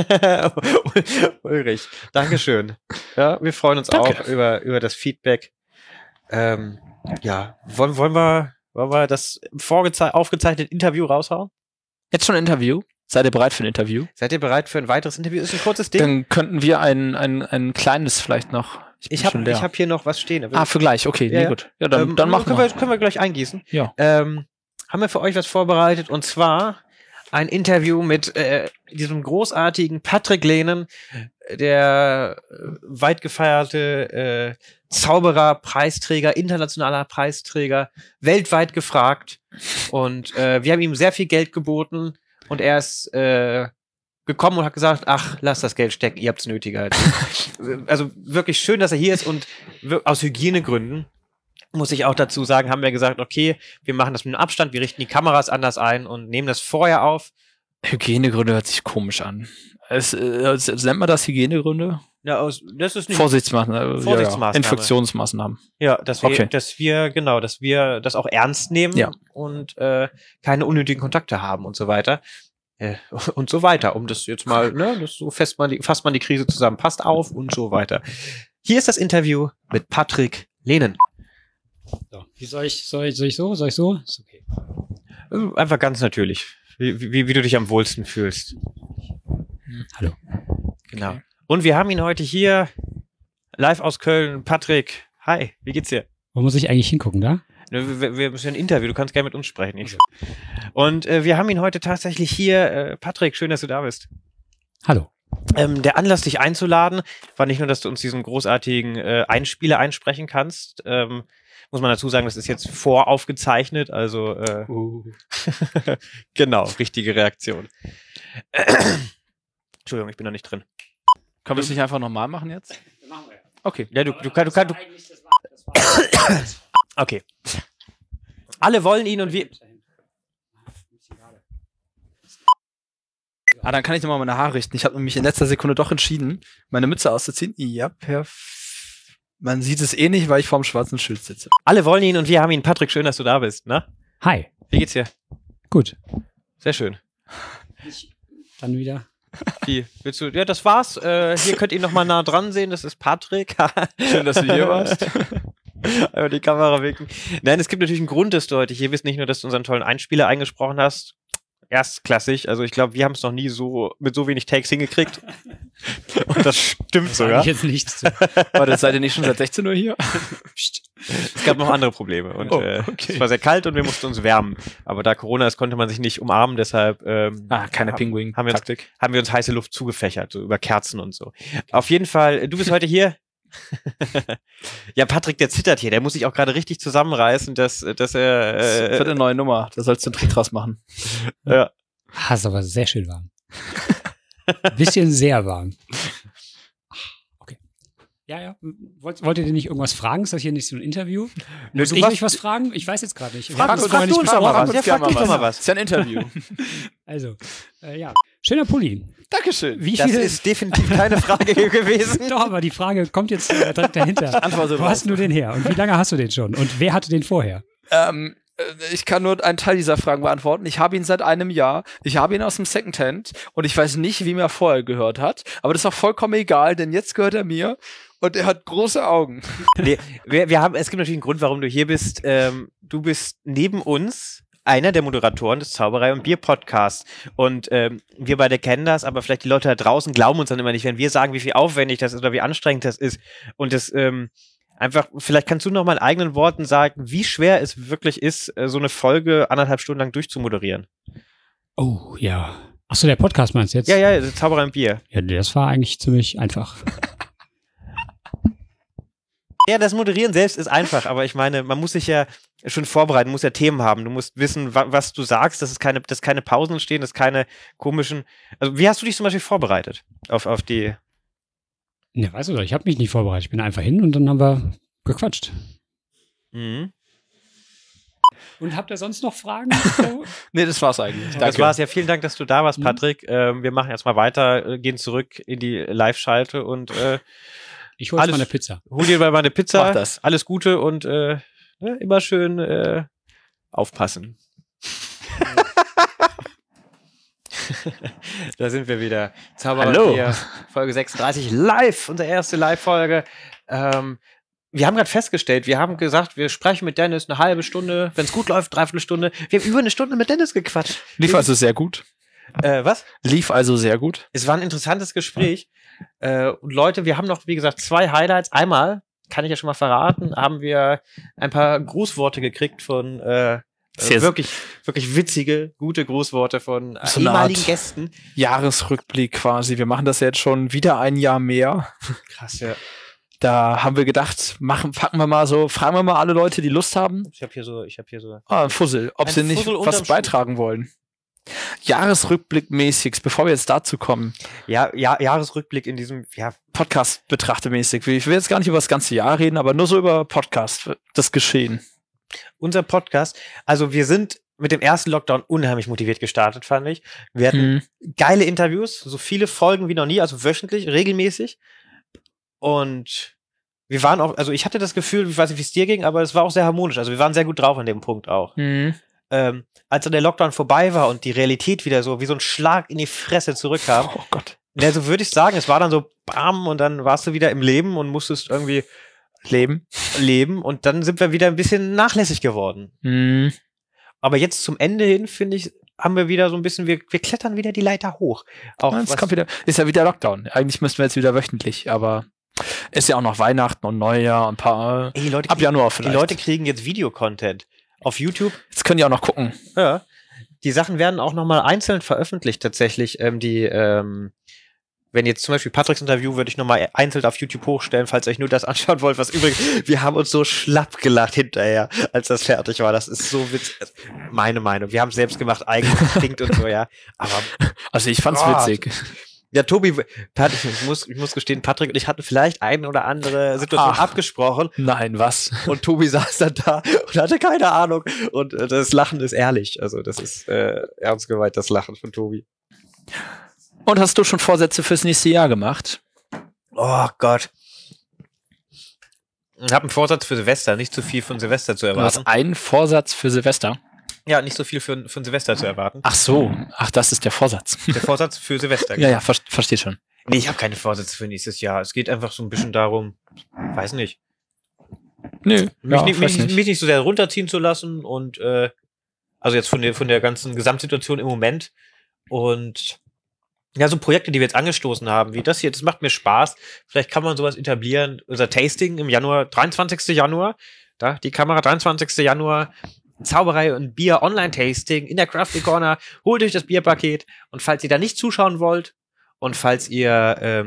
Ulrich, Dankeschön. Ja, wir freuen uns auch über das Feedback. Ja, wollen wir das aufgezeichnete Interview raushauen? Jetzt schon ein Interview? Seid ihr bereit für ein Interview? Seid ihr bereit für ein weiteres Interview? Ist ein kurzes Ding. Dann könnten wir ein kleines vielleicht noch. Ich hab hier noch was stehen. Für gleich, okay, nee, gut. Ja, dann machen wir. Können wir gleich eingießen. Ja. Haben wir für euch was vorbereitet, und zwar ein Interview mit diesem großartigen Patrick Lehnen. der weit gefeierte Zauberer, Preisträger, internationaler Preisträger, weltweit gefragt. Und wir haben ihm sehr viel Geld geboten und er ist gekommen und hat gesagt, ach, lass das Geld stecken, ihr habt's nötiger. Also wirklich schön, dass er hier ist und aus Hygienegründen, muss ich auch dazu sagen, haben wir gesagt, okay, wir machen das mit einem Abstand, wir richten die Kameras anders ein und nehmen das vorher auf. Hygienegründe hört sich komisch an. Nennt man das Hygienegründe? Ja, das ist nicht Vorsichtsmaßnahmen. Vorsichtsmaßnahme. Infektionsmaßnahmen. Ja, dass wir das auch ernst nehmen und keine unnötigen Kontakte haben und so weiter. Und so weiter, um das jetzt mal, so fasst man die Krise zusammen, passt auf und so weiter. Hier ist das Interview mit Patrick Lehnen. So, wie soll ich so? Ist okay. Also einfach ganz natürlich, wie du dich am wohlsten fühlst. Hallo. Genau. Okay. Und wir haben ihn heute hier, live aus Köln. Patrick, hi, wie geht's dir? Wo muss ich eigentlich hingucken, da? Wir müssen ein Interview, du kannst gerne mit uns sprechen. Und wir haben ihn heute tatsächlich hier. Patrick, schön, dass du da bist. Hallo. Der Anlass, dich einzuladen, war nicht nur, dass du uns diesen großartigen Einspieler einsprechen kannst. Muss man dazu sagen, das ist jetzt voraufgezeichnet, also genau, richtige Reaktion. Entschuldigung, ich bin noch nicht drin. Können wir es nicht einfach nochmal machen jetzt? Machen wir. Okay. Ja, du kannst. Okay. Alle wollen ihn und wir. Dann kann ich nochmal meine Haare richten. Ich habe nämlich in letzter Sekunde doch entschieden, meine Mütze auszuziehen. Ja, man sieht es eh nicht, weil ich vorm schwarzen Schild sitze. Alle wollen ihn und wir haben ihn. Patrick, schön, dass du da bist, ne? Hi. Wie geht's dir? Gut. Sehr schön. Dann wieder. Wie? Willst du? Ja, das war's. Hier könnt ihr nochmal nah dran sehen. Das ist Patrick. Schön, dass du hier warst. Über die Kamera winken. Nein, es gibt natürlich einen Grund, dass du heute hier bist. Nicht nur, dass du unseren tollen Einspieler eingesprochen hast. Erstklassig. Also ich glaube, wir haben es noch nie so mit so wenig Takes hingekriegt. Und das stimmt sogar. Ich jetzt nichts zu. Warte, seid ihr nicht schon seit 16 Uhr hier? Es gab noch andere Probleme. Und es war sehr kalt und wir mussten uns wärmen. Aber da Corona ist, konnte man sich nicht umarmen. Deshalb keine Pinguin-Taktik. Haben wir uns heiße Luft zugefächert, so über Kerzen und so. Auf jeden Fall, du bist heute hier. Ja, Patrick, der zittert hier. Der muss sich auch gerade richtig zusammenreißen, dass er... Das wird eine neue Nummer. Da sollst du einen Trick draus machen. Ja. Ist aber sehr schön warm. Bisschen sehr warm. Okay. Ja. Wollt ihr denn nicht irgendwas fragen? Ist das hier nicht so ein Interview? Muss ich euch was fragen? Ich weiß jetzt gerade nicht. Frag uns doch mal was. Das ist ja ein Interview. Also, ja. Schöner Pulli. Dankeschön. Das ist definitiv keine Frage gewesen. Doch, aber die Frage kommt jetzt direkt dahinter. Wo hast du den her? Und wie lange hast du den schon? Und wer hatte den vorher? Ich kann nur einen Teil dieser Fragen beantworten. Ich habe ihn seit einem Jahr. Ich habe ihn aus dem Secondhand und ich weiß nicht, wie mir vorher gehört hat. Aber das ist auch vollkommen egal, denn jetzt gehört er mir und er hat große Augen. Nee, es gibt natürlich einen Grund, warum du hier bist. Du bist neben uns einer der Moderatoren des Zauberei- und Bier-Podcasts. Und wir beide kennen das, aber vielleicht die Leute da draußen glauben uns dann immer nicht, wenn wir sagen, wie viel aufwendig das ist oder wie anstrengend das ist. Und das einfach, vielleicht kannst du noch mal in eigenen Worten sagen, wie schwer es wirklich ist, so eine Folge 1,5 Stunden lang durchzumoderieren. Oh, ja. Achso, der Podcast meinst du jetzt? Ja, Zauberei und Bier. Ja, das war eigentlich ziemlich einfach. Ja, das Moderieren selbst ist einfach, aber ich meine, man muss sich ja schon vorbereiten, muss ja Themen haben. Du musst wissen, was du sagst, dass keine Pausen entstehen, dass keine komischen... Also, wie hast du dich zum Beispiel vorbereitet auf die... Ja, weißt du, ich habe mich nicht vorbereitet. Ich bin einfach hin und dann haben wir gequatscht. Mhm. Und habt ihr sonst noch Fragen? Nee, das war's eigentlich. Danke. Das war's. Ja, vielen Dank, dass du da warst, Patrick. Wir machen erstmal weiter, gehen zurück in die Live-Schalte und ich hole jetzt mal eine Pizza. Hol dir mal eine Pizza. Mach das. Alles Gute und immer schön aufpassen. Da sind wir wieder. Hallo. Folge 36 live, unsere erste Live-Folge. Wir haben gerade festgestellt, wir haben gesagt, wir sprechen mit Dennis eine halbe Stunde, wenn es gut läuft, 3/4 Stunde. Wir haben über eine Stunde mit Dennis gequatscht. Lief also sehr gut. Was? Lief also sehr gut. Es war ein interessantes Gespräch. Und Leute, wir haben noch, wie gesagt, 2 Highlights. Einmal, kann ich ja schon mal verraten, haben wir ein paar Grußworte gekriegt von Wirklich, wirklich witzige, gute Grußworte von ehemaligen Gästen. Jahresrückblick quasi. Wir machen das jetzt schon wieder ein Jahr mehr. Krass, ja. Da haben wir gedacht, fragen wir mal alle Leute, die Lust haben. Ich habe hier so. Ein Fussel, ob sie nicht was beitragen wollen. Jahresrückblick-mäßig, bevor wir jetzt dazu kommen. Ja, Jahresrückblick in diesem Podcast betrachtemäßig. Ich will jetzt gar nicht über das ganze Jahr reden, aber nur so über Podcast, das Geschehen. Unser Podcast, also wir sind mit dem ersten Lockdown unheimlich motiviert gestartet, fand ich. Wir hatten geile Interviews, so viele Folgen wie noch nie, also wöchentlich, regelmäßig. Und wir waren auch, also ich hatte das Gefühl, ich weiß nicht, wie es dir ging, aber es war auch sehr harmonisch. Also wir waren sehr gut drauf an dem Punkt auch. Als dann der Lockdown vorbei war und die Realität wieder so wie so ein Schlag in die Fresse zurückkam. Oh Gott. Ja, so würde ich sagen, es war dann so bam und dann warst du wieder im Leben und musstest irgendwie leben und dann sind wir wieder ein bisschen nachlässig geworden. Aber jetzt zum Ende hin, finde ich, haben wir wieder so ein bisschen, wir klettern wieder die Leiter hoch. Auch ist ja wieder Lockdown. Eigentlich müssten wir jetzt wieder wöchentlich, aber ist ja auch noch Weihnachten und Neujahr und ein paar ab Januar vielleicht. Die Leute kriegen jetzt Videocontent auf YouTube. Jetzt können die auch noch gucken. Ja. Die Sachen werden auch nochmal einzeln veröffentlicht tatsächlich. Wenn jetzt zum Beispiel Patricks Interview würde ich nochmal einzeln auf YouTube hochstellen, falls ihr euch nur das anschauen wollt, was übrigens, wir haben uns so schlapp gelacht hinterher, als das fertig war. Das ist so witzig. Meine Meinung. Wir haben es selbst gemacht, eigentlich stinkt und so, ja. Aber also ich fand's witzig. Ja, Tobi, ich muss gestehen, Patrick und ich hatten vielleicht eine oder andere Situation abgesprochen. Nein, was? Und Tobi saß dann da und hatte keine Ahnung. Und das Lachen ist ehrlich. Also das ist ernst gemeint, das Lachen von Tobi. Und hast du schon Vorsätze fürs nächste Jahr gemacht? Oh Gott. Ich habe einen Vorsatz für Silvester, nicht zu viel von Silvester zu erwarten. Du hast einen Vorsatz für Silvester? Ja, nicht so viel von Silvester zu erwarten. Ach so, das ist der Vorsatz. Der Vorsatz für Silvester. Ja, verstehe schon. Nee, ich habe keine Vorsätze für nächstes Jahr. Es geht einfach so ein bisschen darum, weiß nicht. Nö, mich nicht so sehr runterziehen zu lassen und also jetzt von der ganzen Gesamtsituation im Moment und ja, so Projekte, die wir jetzt angestoßen haben, wie das hier, das macht mir Spaß. Vielleicht kann man sowas etablieren. Unser Tasting im Januar, 23. Januar, da die Kamera, 23. Januar, Zauberei und Bier Online-Tasting in der Crafty Corner. Holt euch das Bierpaket und falls ihr da nicht zuschauen wollt und falls ihr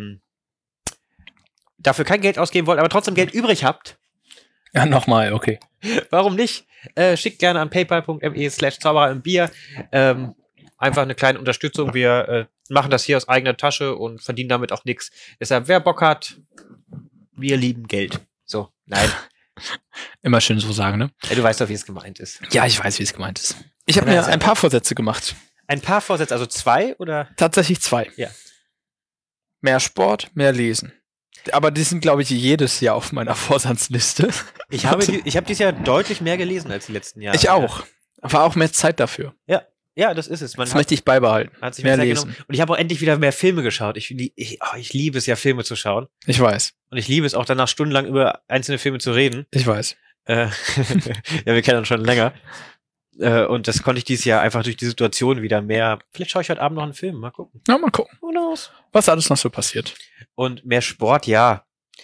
dafür kein Geld ausgeben wollt, aber trotzdem Geld übrig habt. Ja, nochmal, okay. Warum nicht? Schickt gerne an paypal.me/Zauberei und Bier. Einfach eine kleine Unterstützung. Wir machen das hier aus eigener Tasche und verdienen damit auch nichts. Deshalb, wer Bock hat, wir lieben Geld. So, nein. Immer schön so sagen, ne? Ja, du weißt doch, wie es gemeint ist. Ja, ich weiß, wie es gemeint ist. Ich habe mir ein paar Vorsätze gemacht. Ein paar Vorsätze, also 2 oder? Tatsächlich 2. Ja. Mehr Sport, mehr Lesen. Aber die sind, glaube ich, jedes Jahr auf meiner Vorsatzliste. Ich habe dieses Jahr deutlich mehr gelesen als die letzten Jahre. Ich auch. Aber auch mehr Zeit dafür. Ja, das ist es. Das möchte ich beibehalten. Hat sich mehr lesen. Und ich habe auch endlich wieder mehr Filme geschaut. Ich liebe es ja, Filme zu schauen. Ich weiß. Und ich liebe es auch danach stundenlang über einzelne Filme zu reden. Ich weiß. Ja, wir kennen uns schon länger. Und das konnte ich dieses Jahr einfach durch die Situation wieder mehr. Vielleicht schaue ich heute Abend noch einen Film. Mal gucken. Ja, mal gucken. Was alles noch so passiert. Und mehr Sport, ja.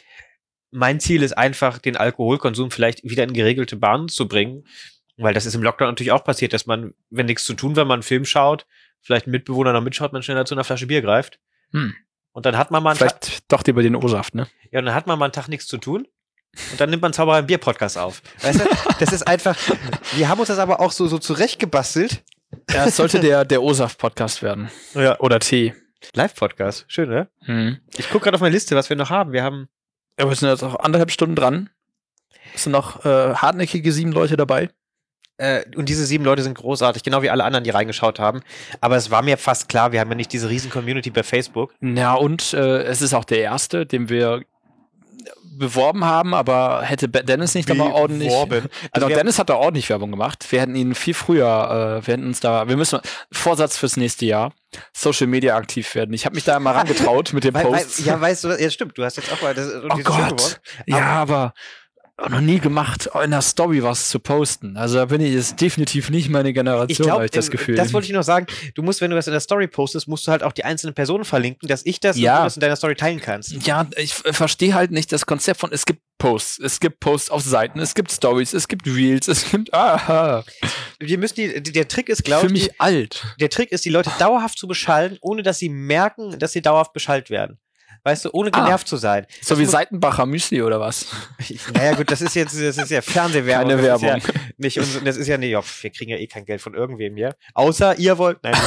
Mein Ziel ist einfach, den Alkoholkonsum vielleicht wieder in geregelte Bahnen zu bringen. Weil das ist im Lockdown natürlich auch passiert, dass man, wenn nichts zu tun, wenn man einen Film schaut, vielleicht ein Mitbewohner noch mitschaut, man schneller zu einer Flasche Bier greift. Und dann hat man mal einen Vielleicht doch lieber den O-Saft, ne? Ja, und dann hat man mal einen Tag nichts zu tun. Und dann nimmt man Zauberer einen Bier-Podcast auf. Weißt du? Das ist einfach, wir haben uns das aber auch so zurechtgebastelt. Ja, es sollte der O-Saft-Podcast werden. Ja. Oder Tee. Live-Podcast, schön, ne? Ich gucke gerade auf meine Liste, was wir noch haben. Ja, wir sind jetzt auch 1,5 Stunden dran. Es sind noch hartnäckige 7 Leute dabei. Und diese 7 Leute sind großartig, genau wie alle anderen, die reingeschaut haben. Aber es war mir fast klar, wir haben ja nicht diese riesen Community bei Facebook. Ja, und es ist auch der erste, den wir beworben haben, aber hätte Dennis nicht aber ordentlich... Also Dennis hat da ordentlich Werbung gemacht. Wir hätten ihn viel früher, wir müssen Vorsatz fürs nächste Jahr, Social Media aktiv werden. Ich habe mich da mal rangetraut mit dem Post. Ja, weißt du, ja stimmt, du hast jetzt auch mal oh Gott, ja, aber noch nie gemacht, in der Story was zu posten. Also da bin ich jetzt definitiv nicht meine Generation, habe ich das Gefühl. Das wollte ich noch sagen. Du musst, wenn du was in der Story postest, musst du halt auch die einzelnen Personen verlinken, dass ich das und du das in deiner Story teilen kannst. Ja, ich verstehe halt nicht das Konzept von, es gibt Posts auf Seiten, es gibt Stories, es gibt Reels, es gibt, Wir müssen der Trick ist, glaube ich. Für mich alt. Der Trick ist, die Leute dauerhaft zu beschallen, ohne dass sie merken, dass sie dauerhaft beschallt werden. Weißt du, ohne genervt zu sein. So wie Seitenbacher Müsli oder was? Naja gut, das ist ja Fernsehwerbung. Keine Werbung. Das ist ja nicht, wir kriegen ja eh kein Geld von irgendwem hier. Außer ihr wollt, nein.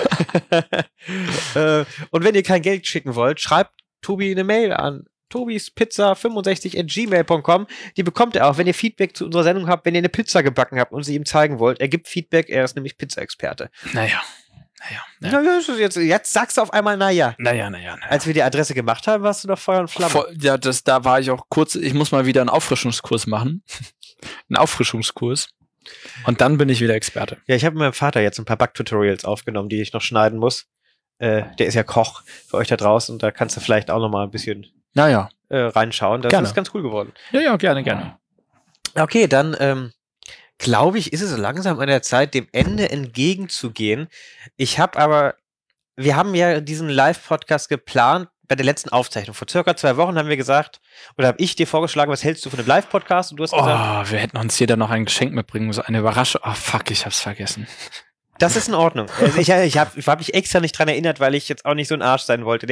Und wenn ihr kein Geld schicken wollt, schreibt Tobi eine Mail an tobispizza65@gmail.com. Die bekommt er auch, wenn ihr Feedback zu unserer Sendung habt, wenn ihr eine Pizza gebacken habt und sie ihm zeigen wollt. Er gibt Feedback, er ist nämlich Pizza-Experte. Naja. Jetzt sagst du auf einmal, naja. Naja. Als wir die Adresse gemacht haben, warst du doch Feuer und Flamme. Da war ich auch kurz, ich muss mal wieder einen Auffrischungskurs machen. Einen Auffrischungskurs. Und dann bin ich wieder Experte. Ja, ich habe mit meinem Vater jetzt ein paar Backtutorials aufgenommen, die ich noch schneiden muss. Der ist ja Koch für euch da draußen und da kannst du vielleicht auch noch mal ein bisschen reinschauen. Das ist ganz cool geworden. Ja, gerne. Okay, dann glaube ich, ist es langsam an der Zeit, dem Ende entgegenzugehen. Wir haben ja diesen Live-Podcast geplant bei der letzten Aufzeichnung. Vor circa 2 Wochen haben wir gesagt, oder habe ich dir vorgeschlagen, was hältst du von einem Live-Podcast? Und du hast gesagt, wir hätten uns jeder noch ein Geschenk mitbringen, so eine Überraschung. Oh, fuck, ich hab's vergessen. Das ist in Ordnung. Also ich hab mich extra nicht dran erinnert, weil ich jetzt auch nicht so ein Arsch sein wollte.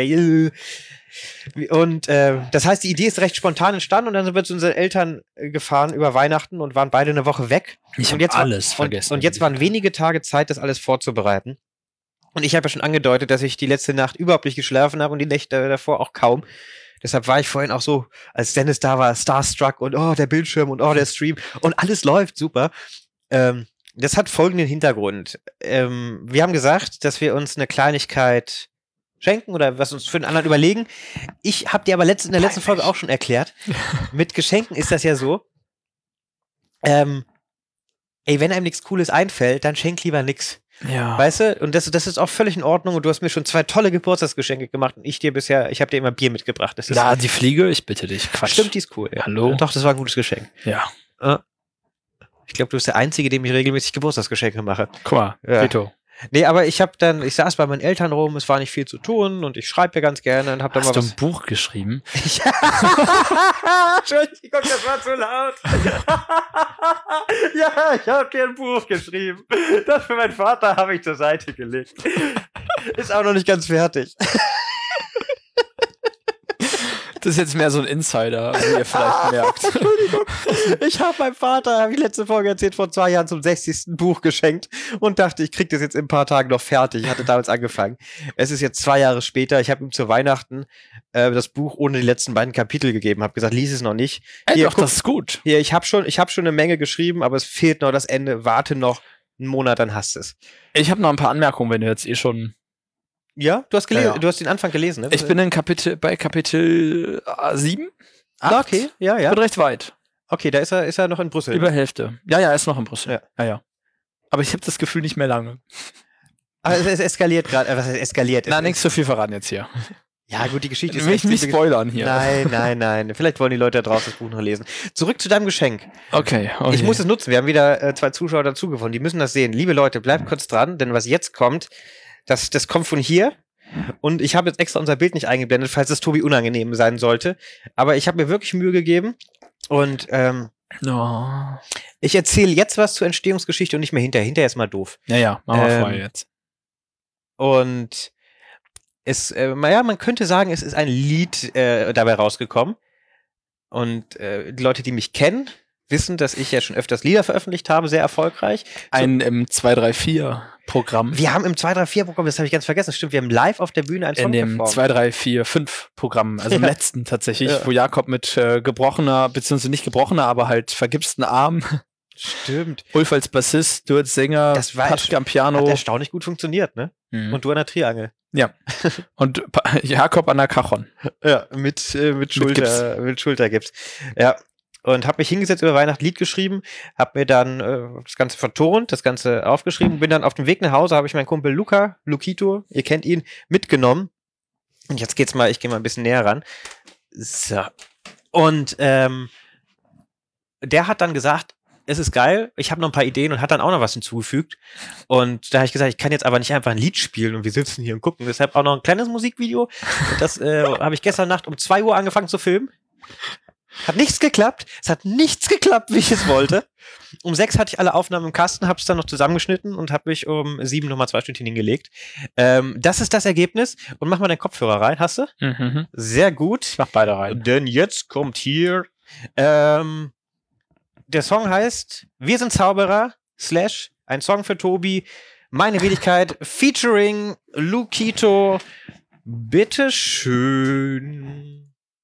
Und das heißt, die Idee ist recht spontan entstanden und dann sind wir zu unseren Eltern gefahren über Weihnachten und waren beide eine Woche weg. Ich habe alles vergessen. Und jetzt waren wenige Tage Zeit, das alles vorzubereiten. Und ich habe ja schon angedeutet, dass ich die letzte Nacht überhaupt nicht geschlafen habe und die Nächte davor auch kaum. Deshalb war ich vorhin auch so, als Dennis da war, starstruck und der Bildschirm und der Stream und alles läuft super. Das hat folgenden Hintergrund. Wir haben gesagt, dass wir uns eine Kleinigkeit schenken oder was uns für den anderen überlegen. Ich habe dir aber in der letzten Folge auch schon erklärt, mit Geschenken ist das ja so, wenn einem nichts Cooles einfällt, dann schenk lieber nix. Ja. Weißt du? Und das ist auch völlig in Ordnung und du hast mir schon 2 tolle Geburtstagsgeschenke gemacht und ich habe dir immer Bier mitgebracht. Das ist die Fliege, ich bitte dich. Quatsch. Stimmt, die ist cool. Ja. Hallo? Doch, das war ein gutes Geschenk. Ja. Ich glaube, du bist der Einzige, dem ich regelmäßig Geburtstagsgeschenke mache. Guck mal, Vito. Nee, aber ich saß bei meinen Eltern rum, es war nicht viel zu tun und ich schreibe ja ganz gerne und hab dann Hast du ein Buch geschrieben? Entschuldigung, das war zu laut. Ja, ich habe dir ein Buch geschrieben. Das für meinen Vater habe ich zur Seite gelegt. Ist auch noch nicht ganz fertig. Das ist jetzt mehr so ein Insider, wie ihr vielleicht merkt. Entschuldigung. Ich habe meinem Vater, habe ich letzte Folge erzählt, vor 2 Jahren zum 60. Buch geschenkt und dachte, ich krieg das jetzt in ein paar Tagen noch fertig. Ich hatte damals angefangen. Es ist jetzt 2 Jahre später. Ich habe ihm zu Weihnachten das Buch ohne die letzten beiden Kapitel gegeben. Habe gesagt, lies es noch nicht. Doch, das ist gut. Hier, ich habe schon eine Menge geschrieben, aber es fehlt noch das Ende. Warte noch einen Monat, dann hast du es. Ich habe noch ein paar Anmerkungen, wenn du jetzt schon... Ja, du hast gelesen, Du hast den Anfang gelesen, ne? Ich bin bei Kapitel 7. 8. Okay, ja. Ich bin recht weit. Okay, da ist er noch in Brüssel. Über Hälfte. Ja, er ist noch in Brüssel. Ja. Aber ich habe das Gefühl nicht mehr lange. Aber es eskaliert gerade. Was heißt eskaliert? Na, nichts zu viel verraten jetzt hier. Ja, gut, die Geschichte ist... Ich will mich nicht spoilern hier. Nein. Vielleicht wollen die Leute da draußen das Buch noch lesen. Zurück zu deinem Geschenk. Okay. Ich muss es nutzen. Wir haben wieder 2 Zuschauer dazu gewonnen. Die müssen das sehen. Liebe Leute, bleibt kurz dran, denn was jetzt kommt, das kommt von hier. Und ich habe jetzt extra unser Bild nicht eingeblendet, falls es Tobi unangenehm sein sollte. Aber ich habe mir wirklich Mühe gegeben. Und ich erzähle jetzt was zur Entstehungsgeschichte und nicht mehr hinterher. Hinterher ist mal doof. Ja, machen wir frei jetzt. Und man könnte sagen, es ist ein Lied dabei rausgekommen. Und die Leute, die mich kennen, wissen, dass ich ja schon öfters Lieder veröffentlicht habe, sehr erfolgreich. Im 234-Programm. Wir haben im 234-Programm, das habe ich ganz vergessen, stimmt, wir haben live auf der Bühne einen Song performt. In dem 234-5-Programm, also im letzten tatsächlich, wo Jakob mit gebrochener, beziehungsweise nicht gebrochener, aber halt vergipsten Arm. Stimmt. Ulf als Bassist, du als Sänger, Patrick am Piano. Hat erstaunlich gut funktioniert, ne? Mhm. Und du an der Triangel. Ja. Und Jakob an der Cajon. Ja, mit Schultergips. Ja. Und habe mich hingesetzt über Weihnachten, Lied geschrieben, habe mir dann das Ganze vertont, das Ganze aufgeschrieben, bin dann auf dem Weg nach Hause, habe ich meinen Kumpel Lukito, ihr kennt ihn, mitgenommen. Und jetzt ich gehe mal ein bisschen näher ran. So. Und der hat dann gesagt, es ist geil, ich habe noch ein paar Ideen und hat dann auch noch was hinzugefügt. Und da habe ich gesagt, ich kann jetzt aber nicht einfach ein Lied spielen und wir sitzen hier und gucken. Deshalb auch noch ein kleines Musikvideo. Das habe ich gestern Nacht um 2 Uhr angefangen zu filmen. Hat nichts geklappt. Es hat nichts geklappt, wie ich es wollte. Um 6 hatte ich alle Aufnahmen im Kasten, habe es dann noch zusammengeschnitten und habe mich um 7 nochmal 2 Stündchen hingelegt. Das ist das Ergebnis. Und mach mal deinen Kopfhörer rein, hast du? Mhm. Sehr gut. Ich mach beide rein. Denn jetzt kommt hier der Song heißt Wir sind Zauberer / ein Song für Tobi, meine Wenigkeit, featuring Lukito. Bitteschön.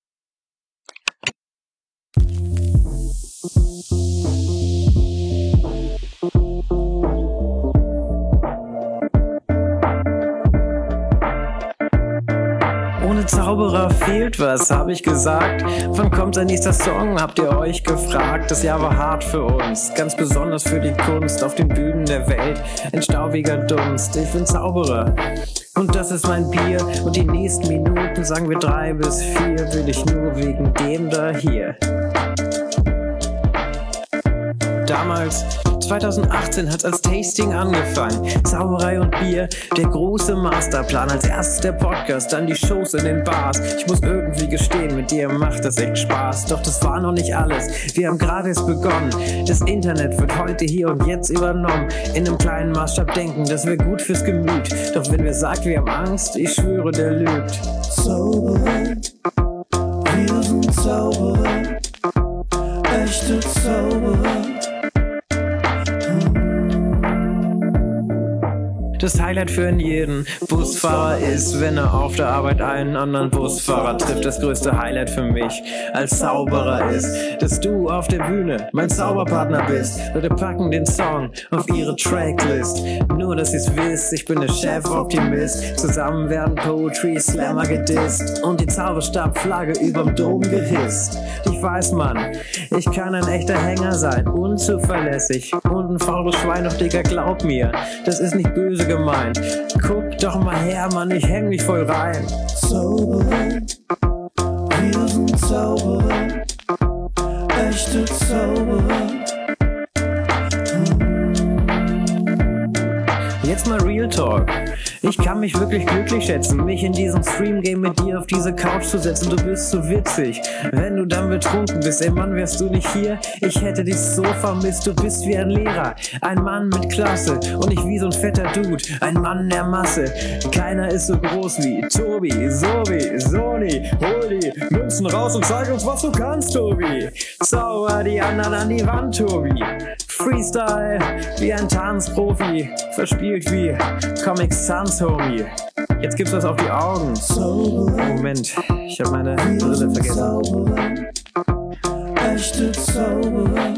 Ohne Zauberer fehlt was, habe ich gesagt. Wann kommt ein nächster Song, habt ihr euch gefragt. Das Jahr war hart für uns, ganz besonders für die Kunst. Auf den Bühnen der Welt, ein staubiger Dunst. Ich bin Zauberer und das ist mein Bier. Und die nächsten Minuten, sagen wir 3 bis 4, will ich nur wegen dem da hier. Damals, 2018 hat's als Tasting angefangen. Zauberei und Bier, der große Masterplan. Als erstes der Podcast, dann die Shows in den Bars. Ich muss irgendwie gestehen, mit dir macht das echt Spaß. Doch das war noch nicht alles, wir haben gerade erst begonnen. Das Internet wird heute hier und jetzt übernommen. In einem kleinen Maßstab denken, das wäre gut fürs Gemüt. Doch wenn wer sagt, wir haben Angst, ich schwöre, der lügt. Zauberer, wir sind Zauberer, echte Zauberer. Das Highlight für jeden Busfahrer ist, wenn er auf der Arbeit einen anderen Busfahrer trifft. Das größte Highlight für mich als Zauberer ist, dass du auf der Bühne mein Zauberpartner bist. Leute packen den Song auf ihre Tracklist. Nur, dass ihr's wisst, ich bin der Chef-Optimist. Zusammen werden Poetry Slammer gedisst und die Zauberstabflagge überm Dom gehisst. Ich weiß, Mann, ich kann ein echter Hänger sein, unzuverlässig und ein faules Schwein, doch Digga, glaub mir, das ist nicht böse gemeint. Guck doch mal her, Mann, ich häng mich voll rein. Zauberer, wir sind Zauberer, echte Zauberer. Jetzt mal Real Talk. Ich kann mich wirklich glücklich schätzen, mich in diesem Stream-Game mit dir auf diese Couch zu setzen. Du bist so witzig, wenn du dann betrunken bist. Ey Mann, wärst du nicht hier? Ich hätte dich so vermisst. Du bist wie ein Lehrer, ein Mann mit Klasse und nicht wie so ein fetter Dude, ein Mann der Masse. Keiner ist so groß wie Tobi, Sobi, Sony. Hol die Münzen raus und zeig uns, was du kannst, Tobi. Zauber die anderen an die Wand, Tobi. Freestyle wie ein Tanzprofi, verspielt wie Comic Sans, Homie. Jetzt gibt's was auf die Augen. Moment, ich hab meine Brille vergessen. Echte Zauberer.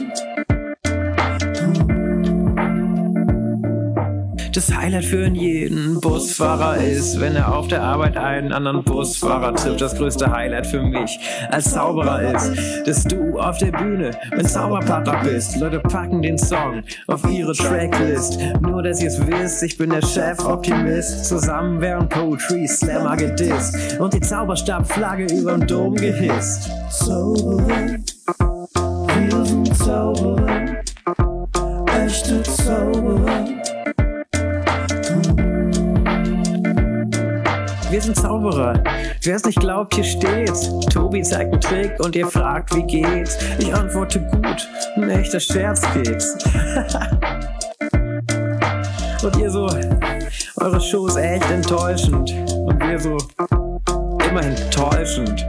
Das Highlight für jeden Busfahrer ist, wenn er auf der Arbeit einen anderen Busfahrer trifft. Das größte Highlight für mich als Zauberer ist, dass du auf der Bühne mein Zauberpartner bist. Leute packen den Song auf ihre Tracklist. Nur, dass ihr's wisst, ich bin der Chef-Optimist. Zusammen werden Poetry Slammer gedisst und die Zauberstabflagge überm Dom gehisst. Zauberer, wir sind Zauberer, echte Zauberer. Wir sind Zauberer. Wer es nicht glaubt, hier steht's. Tobi zeigt einen Trick und ihr fragt, wie geht's? Ich antworte gut, ein echter Scherzkeks. Und ihr so, eure Show ist echt enttäuschend. Und wir so, immerhin täuschend.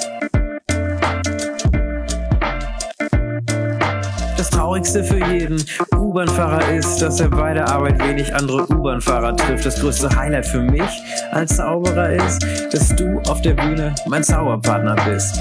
Das Traurigste für jeden U-Bahn-Fahrer ist, dass er bei der Arbeit wenig andere U-Bahn-Fahrer trifft. Das größte Highlight für mich als Zauberer ist, dass du auf der Bühne mein Zauberpartner bist.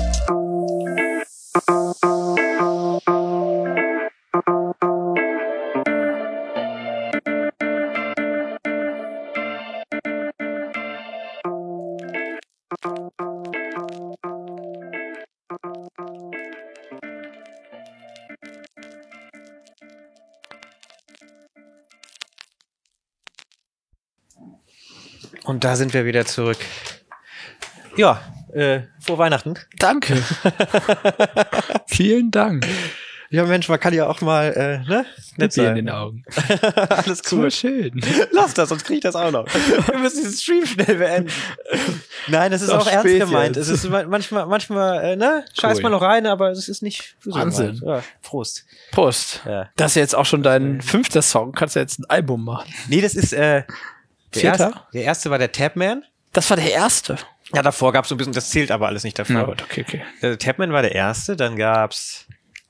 Und da sind wir wieder zurück. Ja, frohe Weihnachten. Danke. Vielen Dank. Ja, Mensch, man kann ja auch mal, nett sein. in den Augen. Alles cool. So schön. Lass das, sonst krieg ich das auch noch. Wir müssen diesen Stream schnell beenden. Nein, das ist auch ernst gemeint. Jetzt. Es ist manchmal, scheiß mal noch rein, aber es ist nicht so Wahnsinn. Ja, Prost. Prost. Ja. Das ist jetzt auch schon dein 5. Song. Kannst du jetzt ein Album machen? Nee, das ist, der 4. Der erste war der Tapman. Das war der erste. Ja, davor gab's so ein bisschen, das zählt aber alles nicht davor. Na gut, okay. Der Tapman war der erste, dann gab's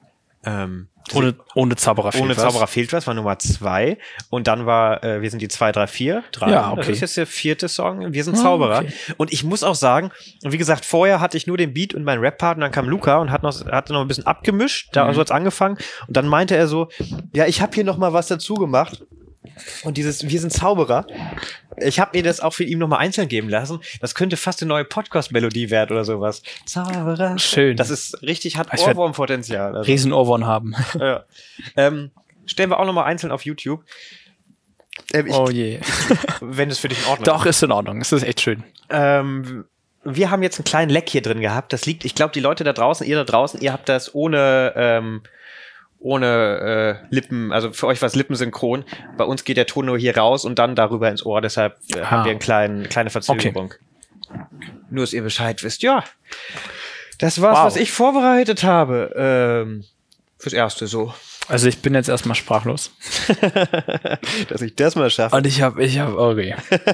Ohne Zauberer fehlt Ohne was. Zauberer fehlt was, war Nummer 2. Und dann war Wir sind die 2, 3, 4. 3. Ja, okay. Das ist jetzt der 4. Song. Wir sind Zauberer. Okay. Und ich muss auch sagen, wie gesagt, vorher hatte ich nur den Beat und meinen Rap-Part und dann kam Luca und hatte noch ein bisschen abgemischt. Da so hat's angefangen. Und dann meinte er so, ja, ich habe hier noch mal was dazu gemacht. Und dieses Wir sind Zauberer, ich habe mir das auch für ihn nochmal einzeln geben lassen. Das könnte fast eine neue Podcast-Melodie werden oder sowas. Zauberer. Schön. Das ist richtig, hat Ich werd Ohrwurmpotenzial. Also, Riesen-Ohrwurm haben. ja. Stellen wir auch nochmal einzeln auf YouTube. Oh je. Wenn es für dich in Ordnung Doch, ist in Ordnung. Es ist echt schön. Wir haben jetzt einen kleinen Leck hier drin gehabt. Das liegt, ich glaube, die Leute da draußen, ihr habt das ohne Lippen, also für euch war es lippensynchron. Bei uns geht der Ton nur hier raus und dann darüber ins Ohr, deshalb haben wir eine kleine Verzögerung. Okay. Nur, dass ihr Bescheid wisst. Ja, das war's, was ich vorbereitet habe. Fürs Erste so. Also ich bin jetzt erstmal sprachlos. Dass ich das mal schaffe. Und ich hab, okay.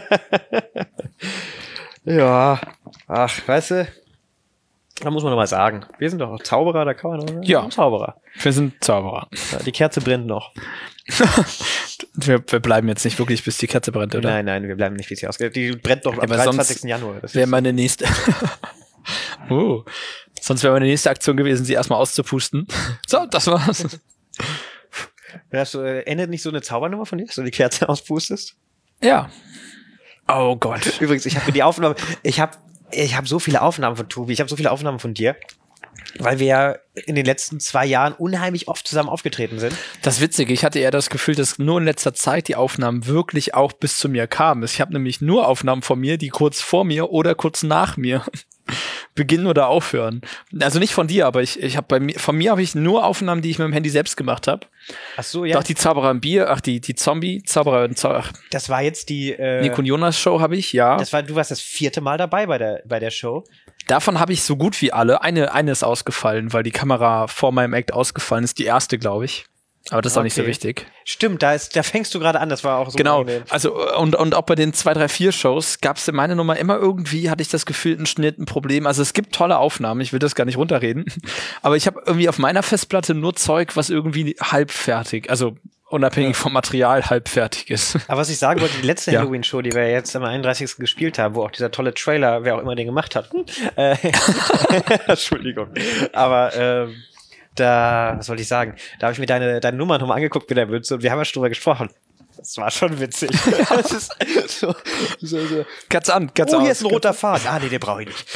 Ja, ach, weißt du, da muss man noch mal sagen, wir sind doch auch Zauberer, da kann man noch sagen. Ja. Zauberer. Wir sind Zauberer. Ja, die Kerze brennt noch. wir bleiben jetzt nicht wirklich, bis die Kerze brennt, oder? Nein, wir bleiben nicht, wie sie ausgeht. Die brennt noch am aber 23. Januar. Das wäre meine nächste... Sonst wäre meine nächste Aktion gewesen, sie erstmal auszupusten. So, das war's. Endet nicht so eine Zaubernummer von dir, dass du die Kerze auspustest? Ja. Oh Gott. Übrigens, ich habe die Aufnahme, ich habe so viele Aufnahmen von Tobi, ich habe so viele Aufnahmen von dir, weil wir ja in den letzten 2 Jahren unheimlich oft zusammen aufgetreten sind. Das Witzige, ich hatte eher das Gefühl, dass nur in letzter Zeit die Aufnahmen wirklich auch bis zu mir kamen. Ich habe nämlich nur Aufnahmen von mir, die kurz vor mir oder kurz nach mir beginnen oder aufhören. Also nicht von dir, aber ich habe von mir habe ich nur Aufnahmen, die ich mit dem Handy selbst gemacht habe. Ach so, ja. Doch die Zauberer im Bier, die Zombie-Zauberer und Das war jetzt die Nick und Jonas Show habe ich, ja. Du warst das 4. Mal dabei bei der Show. Davon habe ich so gut wie alle. Eine ist ausgefallen, weil die Kamera vor meinem Act ausgefallen ist. Die erste, glaube ich. Aber das ist auch nicht so wichtig. Stimmt, da fängst du gerade an, das war auch so. Genau, angenehm. also und auch bei den 2, 3, 4 Shows gab es in meiner Nummer immer irgendwie, hatte ich das Gefühl, ein Schnitt, ein Problem. Also es gibt tolle Aufnahmen, ich will das gar nicht runterreden. Aber ich habe irgendwie auf meiner Festplatte nur Zeug, was irgendwie halbfertig, also unabhängig vom Material halbfertig ist. Aber was ich sagen wollte, die letzte Halloween-Show, die wir jetzt am 31. gespielt haben, wo auch dieser tolle Trailer, wer auch immer den gemacht hat. Entschuldigung. Aber was soll ich sagen? Da habe ich mir deine Nummer nochmal angeguckt mit der Mütze und wir haben ja schon drüber gesprochen. Das war schon witzig. Das ist so. Katz an, Katz aus. aus. Hier ist ein roter Faden. Ah, nee, den brauche ich nicht.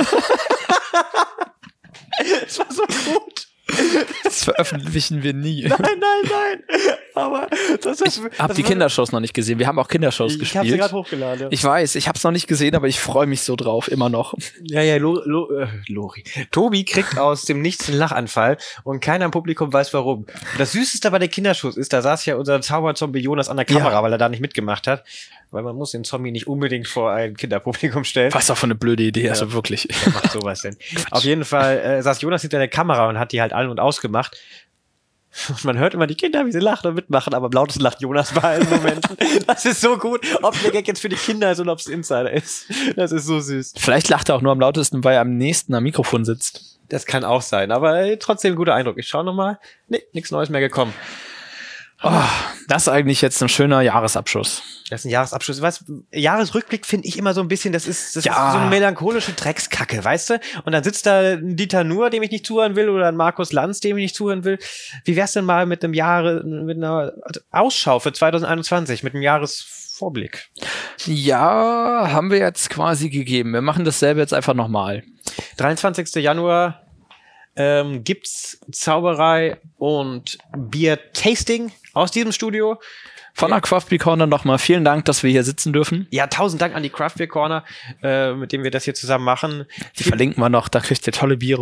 Das war so gut. Das veröffentlichen wir nie. Nein. Aber ich habe die Kindershows noch nicht gesehen. Wir haben auch Kindershows gespielt. Ich habe sie gerade hochgeladen. Ja. Ich weiß, ich habe es noch nicht gesehen, aber ich freue mich so drauf, immer noch. Ja, Lori. Tobi kriegt aus dem Nichts einen Lachanfall und keiner im Publikum weiß warum. Und das Süßeste bei den Kindershows ist, da saß ja unser Zauberzombie Jonas an der Kamera, weil er da nicht mitgemacht hat. Weil man muss den Zombie nicht unbedingt vor ein Kinderpublikum stellen. Was auch für eine blöde Idee, also wirklich. Wer macht sowas denn? Auf jeden Fall saß Jonas hinter der Kamera und hat die halt an- und ausgemacht. Und man hört immer die Kinder, wie sie lachen und mitmachen, aber am lautesten lacht Jonas bei allen Momenten. Das ist so gut, ob der Gag jetzt für die Kinder ist oder ob es Insider ist. Das ist so süß. Vielleicht lacht er auch nur am lautesten, weil er am nächsten am Mikrofon sitzt. Das kann auch sein, aber trotzdem ein guter Eindruck. Ich schaue nochmal. Nee, nichts Neues mehr gekommen. Oh, das ist eigentlich jetzt ein schöner Jahresabschluss. Das ist ein Jahresabschluss. Jahresrückblick finde ich immer so ein bisschen, das ist so eine melancholische Dreckskacke, weißt du? Und dann sitzt da ein Dieter Nuhr, dem ich nicht zuhören will, oder ein Markus Lanz, dem ich nicht zuhören will. Wie wär's denn mal mit einer Ausschau für 2021, mit einem Jahresvorblick? Ja, haben wir jetzt quasi gegeben. Wir machen dasselbe jetzt einfach nochmal. 23. Januar gibt's Zauberei und Bier-Tasting aus diesem Studio. Von der Craft Beer Corner nochmal vielen Dank, dass wir hier sitzen dürfen. Ja, 1000 Dank an die Craft Beer Corner, mit dem wir das hier zusammen machen. Die verlinken wir noch, da kriegt ihr tolle Biere.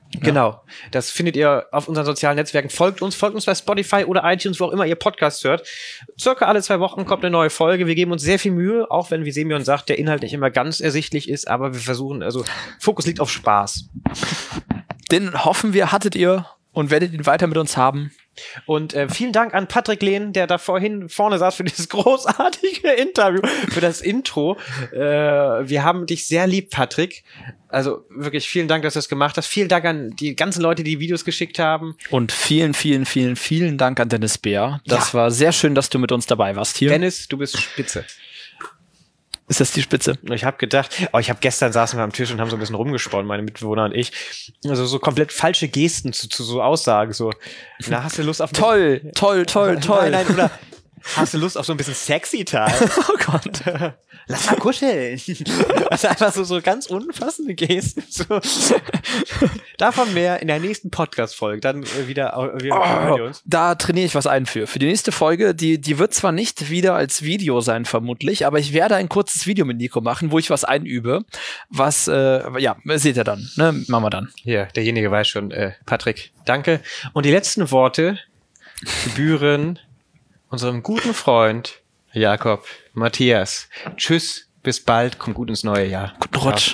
Genau. Das findet ihr auf unseren sozialen Netzwerken. Folgt uns bei Spotify oder iTunes, wo auch immer ihr Podcasts hört. Circa alle 2 Wochen kommt eine neue Folge. Wir geben uns sehr viel Mühe, auch wenn, wie Semyon sagt, der Inhalt nicht immer ganz ersichtlich ist, aber wir versuchen, also Fokus liegt auf Spaß. Den hoffen wir, hattet ihr und werdet ihn weiter mit uns haben. Und vielen Dank an Patrick Lehn, der da vorne saß für dieses großartige Interview, für das Intro. Wir haben dich sehr lieb, Patrick. Also wirklich vielen Dank, dass du das gemacht hast. Vielen Dank an die ganzen Leute, die Videos geschickt haben. Und vielen Dank an Dennis Bär. Das war sehr schön, dass du mit uns dabei warst hier. Dennis, du bist spitze. Ist das die Spitze? Ich habe gedacht, gestern saßen wir am Tisch und haben so ein bisschen rumgesponnen, meine Mitbewohner und ich. Also so komplett falsche Gesten zu so Aussagen, so, na, hast du Lust auf... Toll. Nein, oder hast du Lust auf so ein bisschen Sexy-Time? Oh Gott. Lass mal kuscheln. Also einfach so ganz unfassende Gesten. So. Davon mehr in der nächsten Podcast-Folge. Dann wieder uns. Da trainiere ich was ein für. Für die nächste Folge, die wird zwar nicht wieder als Video sein, vermutlich, aber ich werde ein kurzes Video mit Nico machen, wo ich was einübe. Was, seht ihr dann. Ne? Machen wir dann. Ja, derjenige weiß schon. Patrick, danke. Und die letzten Worte gebühren unserem guten Freund Jakob Matthias. Tschüss, bis bald, kommt gut ins neue Jahr. Guten Rutsch.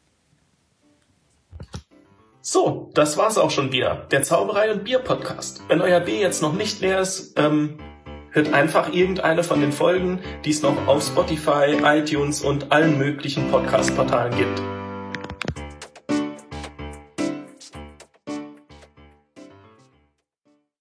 So, das war's auch schon wieder. Der Zauberei und Bier Podcast. Wenn euer Bier jetzt noch nicht leer ist, hört einfach irgendeine von den Folgen, die es noch auf Spotify, iTunes und allen möglichen Podcast-Portalen gibt.